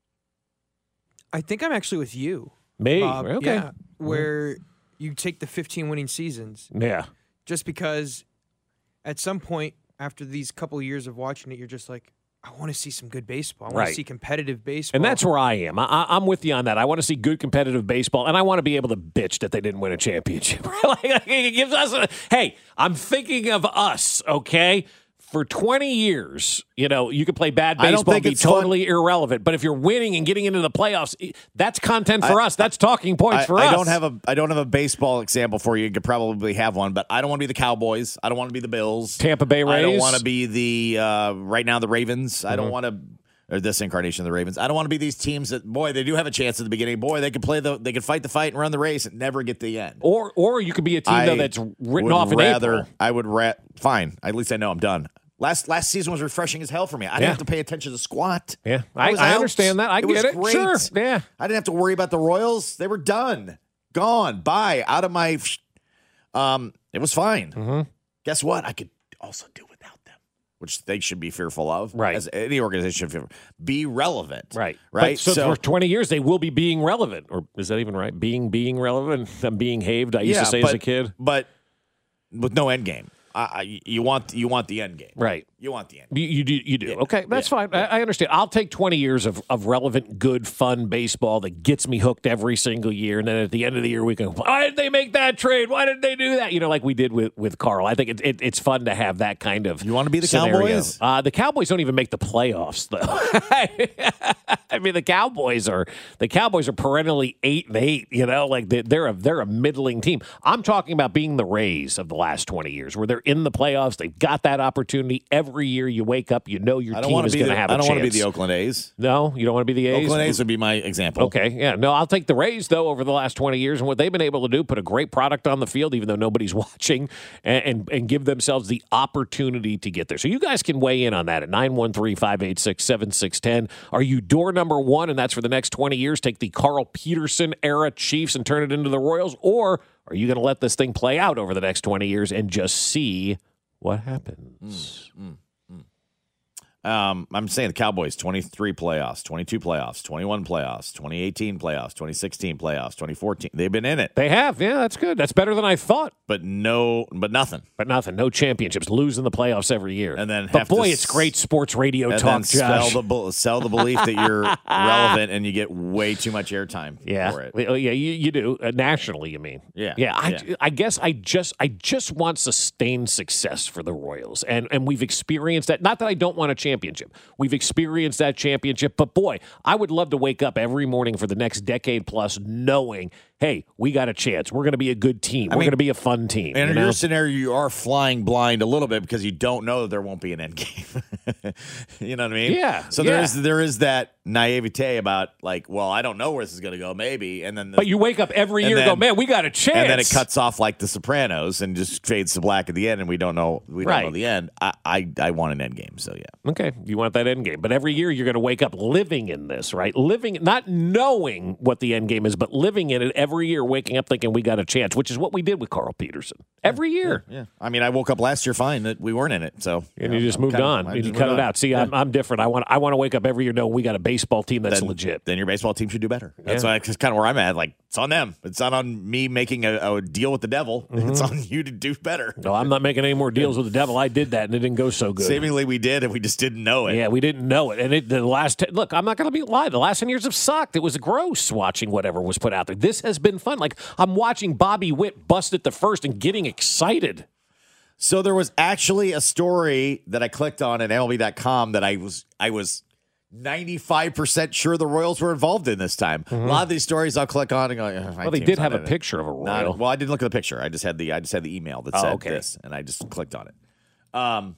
I think I'm actually with you. Me? Bob. Okay. Yeah, where you take the fifteen winning seasons. Yeah. Just because at some point after these couple of years of watching it, you're just like, I want to see some good baseball. I want Right. to see competitive baseball. And that's where I am. I, I- I'm with you on that. I want to see good competitive baseball, and I want to be able to bitch that they didn't win a championship. Like, it gives us a, hey, I'm thinking of us, okay? For twenty years, you know, you could play bad I don't baseball and think be it's totally irrelevant. But if you're winning and getting into the playoffs, that's content for I- us. That's talking points I, for I us. don't have a I don't have a baseball example for you. You could probably have one, but I don't want to be the Cowboys. I don't want to be the Bills. Tampa Bay Rays. I don't want to be the uh, right now the Ravens. I don't Mhm. want to or this incarnation of the Ravens. I don't want to be these teams that boy they do have a chance at the beginning. Boy, they could play the they could fight the fight and run the race and never get to the end. Or or you could be a team I though that's written would off in rather, April. I would ra- fine. At least I know I'm done. Last last season was refreshing as hell for me. I didn't Yeah. have to pay attention to squat. Yeah, I, was I out. understand that. I it get was it. Great. Sure. Yeah. I didn't have to worry about the Royals. They were done, gone, bye, out of my. Um, it was fine. Mm-hmm. Guess what? I could also do without them, which they should be fearful of. Right. As any organization should be relevant. Right. Right. But so, for twenty years, they will be being relevant. Or is that even right? Being being relevant? I'm being haved, I used yeah, to say but, as a kid. But with no end game. I, I, you want you want the end game. Right. You want the end. You, you do. You do. Yeah. Okay, that's Yeah. fine. I, I understand. I'll take twenty years of, of relevant, good, fun baseball that gets me hooked every single year, and then at the end of the year we can. Why did they make that trade? Why did they do that? You know, like we did with, with Carl. I think it, it, it's fun to have that kind of. You want to be the scenario. Cowboys? Uh, the Cowboys don't even make the playoffs, though. I mean, the Cowboys are the Cowboys are perennially eight and eight. You know, like they, they're a they're a middling team. I'm talking about being the Rays of the last twenty years, where they're in the playoffs. They've got that opportunity every year. You wake up, you know your I don't team want is to be going to the, have a I don't chance. want to be the Oakland A's. No, you don't want to be the A's? Oakland A's would be my example. Okay, yeah. No, I'll take the Rays, though, over the last twenty years and what they've been able to do, put a great product on the field, even though nobody's watching, and, and, and give themselves the opportunity to get there. So you guys can weigh in on that at nine one three, five eight six, seven six one zero. Are you door number one, and that's for the next twenty years, take the Carl Peterson era Chiefs and turn it into the Royals, or are you going to let this thing play out over the next twenty years and just see what happens? Mm, mm. Um, I'm saying the Cowboys, twenty-three playoffs, twenty-two playoffs, twenty-one playoffs, twenty eighteen playoffs, twenty sixteen playoffs, twenty fourteen. They've been in it. They have. Yeah, that's good. That's better than I thought. But no, but nothing. But nothing. No championships. Losing the playoffs every year. And then but have boy, to it's great sports radio and talk, then sell Josh. the, bu- sell the belief that you're relevant and you get way too much airtime yeah. for it. Well, yeah, you, you do. Uh, nationally, you mean. Yeah. Yeah, I, Yeah. I guess I just I just want sustained success for the Royals. And and we've experienced that. Not that I don't want a championship. We've experienced that championship. But boy, I would love to wake up every morning for the next decade plus knowing, hey, we got a chance. We're going to be a good team. I We're mean, going to be a fun team. And you in know? your scenario, you are flying blind a little bit because you don't know that there won't be an end game. You know what I mean? Yeah, So there yeah. is there is that naivete about like, well, I don't know where this is going to go, maybe, and then the, But you wake up every and year and then- go, man, we got a chance. and then it cuts off like The Sopranos and just fades to black at the end, and we don't know we don't Right. know the end. I, I I want an end game, so yeah. Okay, you want that end game. But every year you're going to wake up living in this, right? Living, not knowing what the end game is, but living in it every year, waking up thinking we got a chance, which is what we did with Carl Peterson. Every year. Yeah. I mean, I woke up last year fine that we weren't in it, so And know, you just I'm moved kinda- on. I You just cut moved it on. out. See, Yeah. I'm, I'm different. I want I want to wake up every year knowing we got a baseball team that's then, legit. Then your baseball team should do better. That's Yeah. why that's kind of where I'm at. Like, it's on them. It's not on me making a, a deal with the devil. Mm-hmm. It's on you to do better. No, I'm not making any more deals with the devil. I did that, and it didn't go so good. Seemingly we did, and we just didn't know it. Yeah, we didn't know it. And it, the last ten, look, I'm not going to be lying. The last ten years have sucked. It was gross watching whatever was put out there. This has been fun. Like, I'm watching Bobby Witt bust at the first and getting excited. So there was actually a story that I clicked on at M L B dot com that I was I was ninety-five percent sure the Royals were involved in this time. A lot of these stories I'll click on and go, "Eh, my Well, they team's did not have a in it." picture of a Not- Royal. well, I didn't look at the picture. I just had the I just had the email that Oh, said okay. this, and I just clicked on it. Um,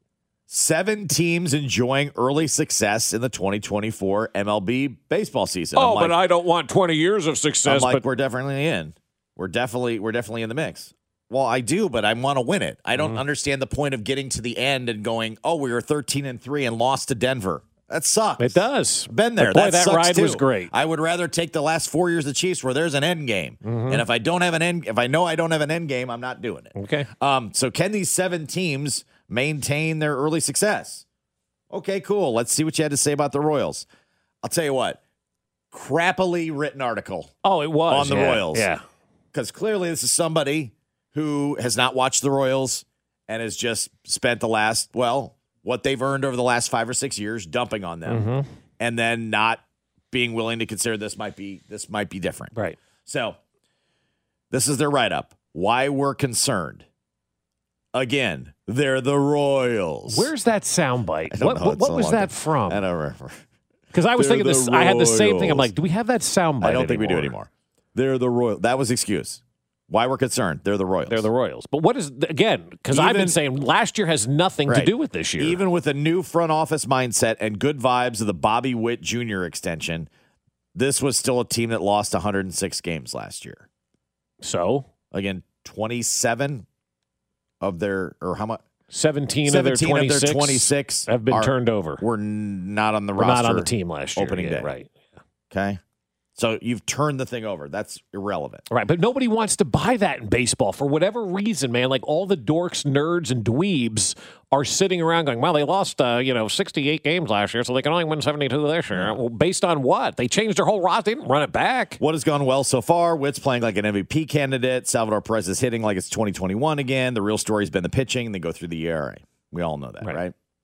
seven teams enjoying early success in the twenty twenty-four M L B baseball season. Oh, I'm like, but I don't want twenty years of I'm success. like, but we're definitely in. We're definitely we're definitely in the mix. Well, I do, but I want to win it. I don't Mm-hmm. understand the point of getting to the end and going, "Oh, we were thirteen and three and lost to Denver." That sucks. it does. Been there. But boy, that that sucks ride too. was great. I would rather take the last four years of the Chiefs where there's an end game. Mm-hmm. And if I don't have an end, if I know I don't have an end game, I'm not doing it. Okay. Um. So can these seven teams maintain their early success? Okay, cool. Let's see what you had to say about the Royals. I'll tell you what. Crappily written article Oh, it was. on the yeah, Royals. Yeah. Because clearly this is somebody who has not watched the Royals and has just spent the last, well, what they've earned over the last five or six years dumping on them, Mm-hmm. and then not being willing to consider this might be this might be different. Right. So this is their write-up. Why we're concerned. Again, they're the Royals. Where's that soundbite? I don't What, know. what, It's what a was long that time. from? I don't remember. Because I was They're thinking the this. I had the same thing. I'm Royals. like, do we have that soundbite? I don't think we do anymore? anymore. They're the Royals. That was excuse. Why we're concerned. They're the Royals. They're the Royals. But what is, again, because I've been Even- saying last year has nothing to Right. do with this year. Even with a new front office mindset and good vibes of the Bobby Witt Junior extension, this was still a team that lost one hundred six games last year. So? Again, twenty-seven of their, or how much? seventeen, of seventeen their of their twenty-six, twenty-six have been are- turned over. Were n- not on the We're roster. not on the team last year. Opening Yeah, day. Right. Okay. So you've turned the thing over. That's irrelevant. Right, but nobody wants to buy that in baseball for whatever reason, man. Like all the dorks, nerds, and dweebs are sitting around going, well, they lost, uh, you know, sixty-eight games last year, so they can only win seventy-two this year. Well, based on what? They changed their whole roster. They didn't run it back. What has gone well so far? Witt's playing like an M V P candidate. Salvador Perez is hitting like it's twenty twenty-one again. The real story's been the pitching. They go through the E R A. We all know that, right? Right.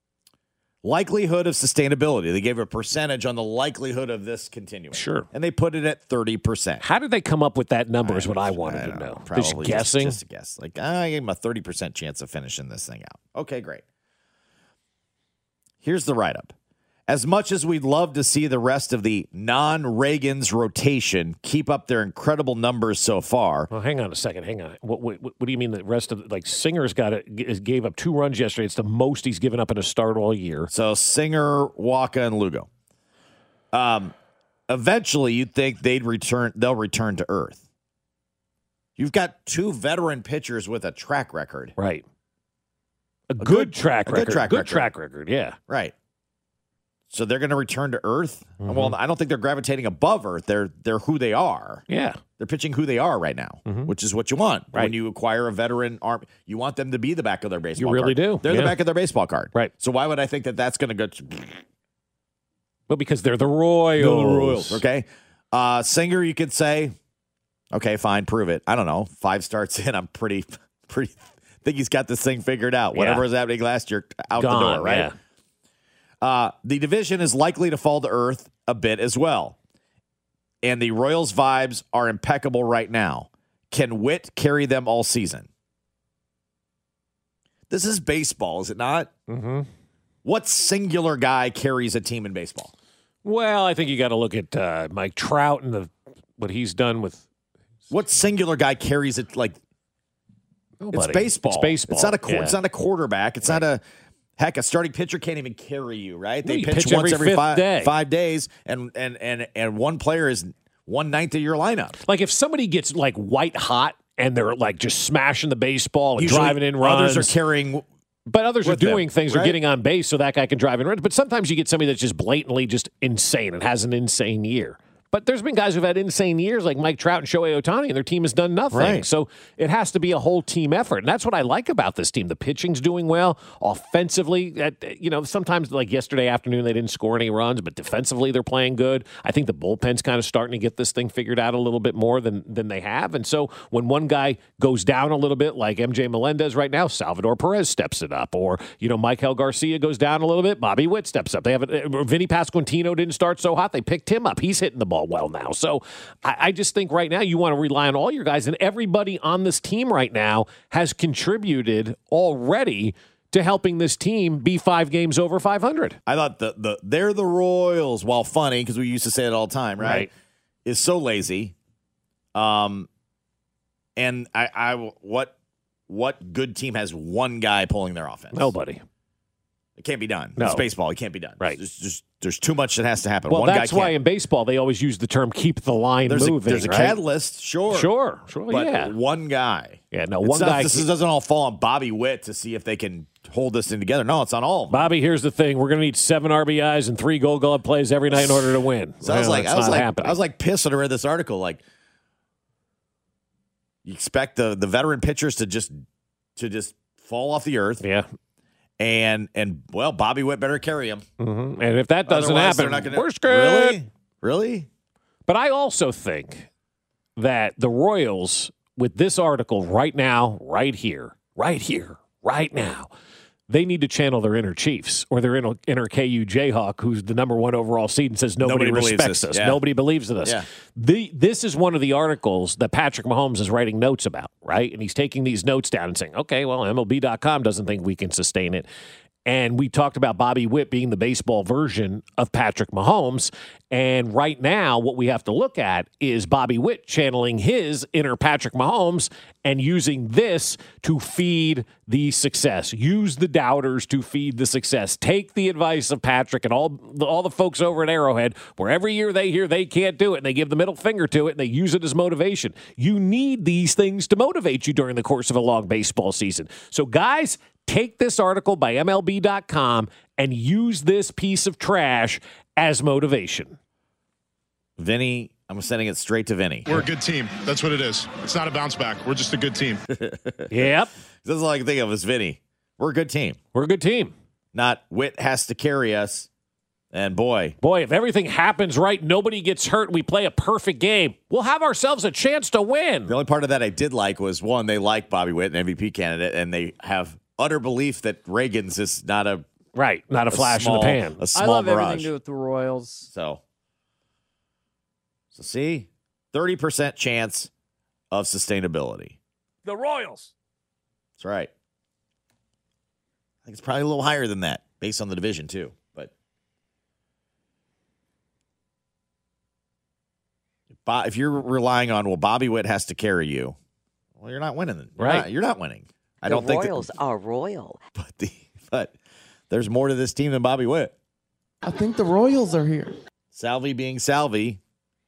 likelihood of sustainability. They gave a percentage on the likelihood of this continuing. Sure. And they put it at thirty percent. How did they come up with that number is what I wanted I to know. Probably Just just guessing? Just, a guess. Like, I gave them a thirty percent chance of finishing this thing out. Okay, great. Here's the write-up. As much as we'd love to see the rest of the non-Reagans rotation keep up their incredible numbers so far. Well, hang on a second. Hang on. What, what, what do you mean the rest of the, like Singer's got it, gave up two runs yesterday. It's the most he's given up in a start all year. So Singer, Waka, and Lugo. Um, eventually, you'd think they'd return. They'll return to earth. You've got two veteran pitchers with a track record. Right. A, A good, good- track a record. good track good record. track record, yeah. Right. So they're going to return to earth? Mm-hmm. Well, I don't think they're gravitating above earth. They're they're who they are. Yeah. They're pitching who they are right now, Mhm. which is what you want. Right. When you acquire a veteran arm, you want them to be the back of their baseball You really card. do. They're Yeah. the back of their baseball card. Right. So why would I think that that's going to go to But because they're the Royals. the Royals? Okay. Uh, Singer, you could say, okay, fine, prove it. I don't know. Five starts in, I'm pretty, pretty, think he's got this thing figured out. Whatever Yeah. was happening last year, out Gone, the door, right? yeah. Uh, the division is likely to fall to earth a bit as well. And the Royals' vibes are impeccable right now. Can Witt carry them all season? This is baseball, is it not? Mm-hmm. What singular guy carries a team in baseball? Well, I think you got to look at uh, Mike Trout and the what he's done with. What singular guy carries it? Like Nobody. it's baseball. It's baseball. It's not a. qu- Yeah. It's not a quarterback. It's not a. Heck, a starting pitcher can't even carry you, right? No, They you pitch, pitch once every every fifth five, day. five days, and and and and one player is one ninth of your lineup. Like if somebody gets like white hot and they're like just smashing the baseball and Usually driving in runs, Others are carrying. but others are with them, doing things or right? getting on base so that guy can drive in runs. But sometimes you get somebody that's just blatantly just insane and has an insane year. But there's been guys who've had insane years like Mike Trout and Shohei Ohtani, and their team has done nothing. Right. So it has to be a whole team effort. And that's what I like about this team. The pitching's doing well. Offensively, at, you know, sometimes like yesterday afternoon, they didn't score any runs, but defensively, they're playing good. I think the bullpen's kind of starting to get this thing figured out a little bit more than, than they have. And so when one guy goes down a little bit, like M J Melendez right now, Salvador Perez steps it up. Or, you know, Michael Garcia goes down a little bit, Bobby Witt steps up. They have a, Vinny Pasquantino didn't start so hot. They picked him up. He's hitting the ball well now. So I, I just think right now you want to rely on all your guys, and everybody on this team right now has contributed already to helping this team be five games over five hundred. I thought the the they're the Royals, while funny because we used to say it all the time, right? Right. Is so lazy. Um, and I, I what what good team has one guy pulling their offense? Nobody. It can't be done. No. It's baseball. It can't be done. Right. There's just there's too much that has to happen. Well, one that's guy why can't. in baseball they always use the term "keep the line there's moving." a, there's a right? catalyst, sure, Sure, sure, but yeah. one guy. Yeah, no, It's one not- guy. This doesn't all fall on Bobby Witt to see if they can hold this thing together. No, it's on all of them. Bobby, here's the thing: we're going to need seven R B Is and three Gold Glove plays every night in order to win. So I was Well, like, that's I was not like, happening. I was like pissed when I read this article. Like, you expect the the veteran pitchers to just to just fall off the earth, yeah. and and well, Bobby Witt better carry him. Mhm. And if that doesn't Otherwise, they're happen, not gonna- we're screwed. Really, really. But I also think that the Royals, with this article right now, right here, right here, right now, they need to channel their inner Chiefs or their inner, inner K U Jayhawk, who's the number one overall seed and says nobody, Nobody believes respects this. us. Yeah. Nobody believes in us. Yeah. The, this is one of the articles that Patrick Mahomes is writing notes about, right? And he's taking these notes down and saying, okay, well, M L B dot com doesn't think we can sustain it. And we talked about Bobby Witt being the baseball version of Patrick Mahomes. And right now, what we have to look at is Bobby Witt channeling his inner Patrick Mahomes and using this to feed the success. Use the doubters to feed the success. Take the advice of Patrick and all the, all the folks over at Arrowhead, where every year they hear they can't do it, and they give the middle finger to it, and they use it as motivation. You need these things to motivate you during the course of a long baseball season. So, guys, take this article by M L B dot com and use this piece of trash as motivation. Vinny, I'm sending it straight to Vinny. We're a good team. That's what it is. It's not a bounce back. We're just a good team. Yep. This is all I can think of is Vinny. We're a good team. We're a good team. Not Witt has to carry us. And boy, Boy, if everything happens right, nobody gets hurt, and we play a perfect game, we'll have ourselves a chance to win. the only part of that I did like was, one, they like Bobby Witt, an M V P candidate, and they have utter belief that Reagan's is not a Right, not a, a flash small, in the pan. A small I love mirage. everything to do with the Royals. So, so see, thirty percent chance of sustainability. The Royals. That's right. I think it's probably a little higher than that based on the division, too. But if you're relying on, well, Bobby Witt has to carry you, well, you're not winning. You're right. Not, you're not winning. I the don't think Royals that, are royal. But, the, but there's more to this team than Bobby Witt. I think the Royals are here. Salvi being Salvi.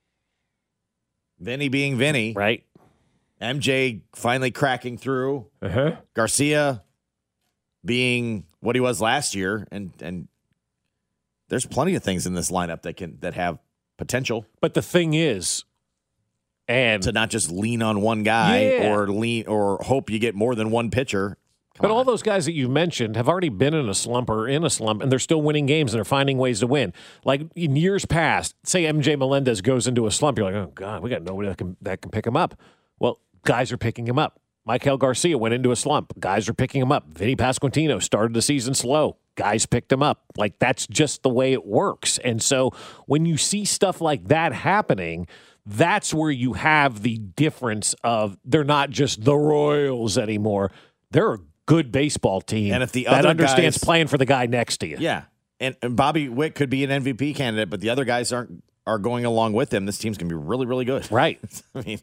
Vinny being Vinny. Right. M J finally cracking through. Uh-huh. Garcia being what he was last year, and and there's plenty of things in this lineup that can that have potential. But the thing is, and to not just lean on one guy yeah. or lean or hope you get more than one pitcher. Come but on. all those guys that you've mentioned have already been in a slump or in a slump, and they're still winning games and they're finding ways to win. Like in years past, say M J Melendez goes into a slump, you're like, oh God, we got nobody that can that can pick him up. Well, guys are picking him up. Michael Garcia went into a slump. Guys are picking him up. Vinny Pasquantino started the season slow. Guys picked him up. Like, that's just the way it works. And so when you see stuff like that happening, that's where you have the difference of they're not just the Royals anymore. They're a good baseball team and if the that other understands guys, playing for the guy next to you. Yeah. And, and Bobby Witt could be an M V P candidate, but the other guys aren't are going along with him. This team's going to be really, really good. Right. I mean,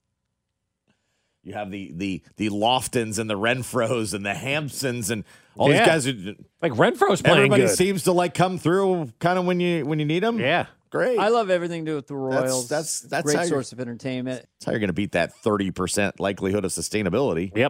you have the the the Loftons and the Renfros and the Hampsons and all yeah. these guys. Who, like Renfro's playing everybody good. seems to like come through kind of when you when you need them. Yeah, great. I love everything to do with the Royals. That's that's, that's great how source of entertainment. That's how you're going to beat that thirty percent likelihood of sustainability. Yep.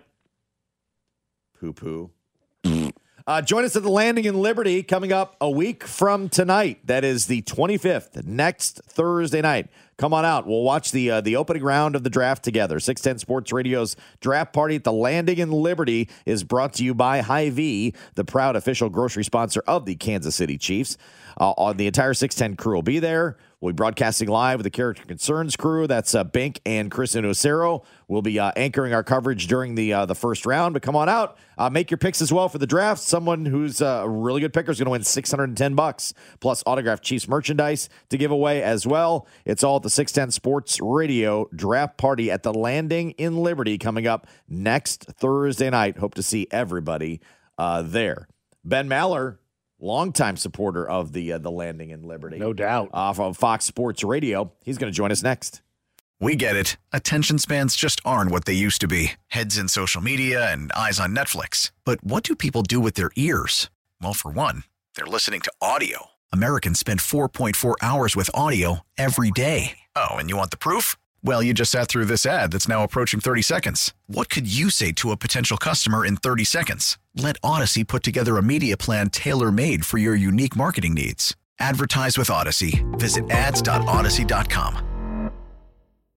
Poo poo. Uh, join us at the Landing in Liberty coming up a week from tonight. That is the twenty-fifth, next Thursday night. Come on out. We'll watch the uh, the opening round of the draft together. six ten Sports Radio's draft party at the Landing in Liberty is brought to you by Hy-Vee, the proud official grocery sponsor of the Kansas City Chiefs. Uh, on the entire six ten crew will be there. We'll be broadcasting live with the Character Concerns crew. That's uh, Bink and Chris Inocero. We'll be uh, anchoring our coverage during the uh, the first round. But come on out. Uh, make your picks as well for the draft. Someone who's uh, a really good picker is going to win six hundred ten bucks plus autographed Chiefs merchandise to give away as well. It's all at the six ten Sports Radio draft party at the Landing in Liberty coming up next Thursday night. Hope to see everybody uh, there. Ben Maller, longtime supporter of the uh, the Landing in Liberty. No doubt. Uh, from Fox Sports Radio. He's going to join us next. We get it. Attention spans just aren't what they used to be. Heads in social media and eyes on Netflix. But what do people do with their ears? Well, for one, they're listening to audio. Americans spend four point four hours with audio every day. Oh, and you want the proof? Well, you just sat through this ad that's now approaching thirty seconds. What could you say to a potential customer in thirty seconds? Let Odyssey put together a media plan tailor-made for your unique marketing needs. Advertise with Odyssey. Visit ads dot odyssey dot com.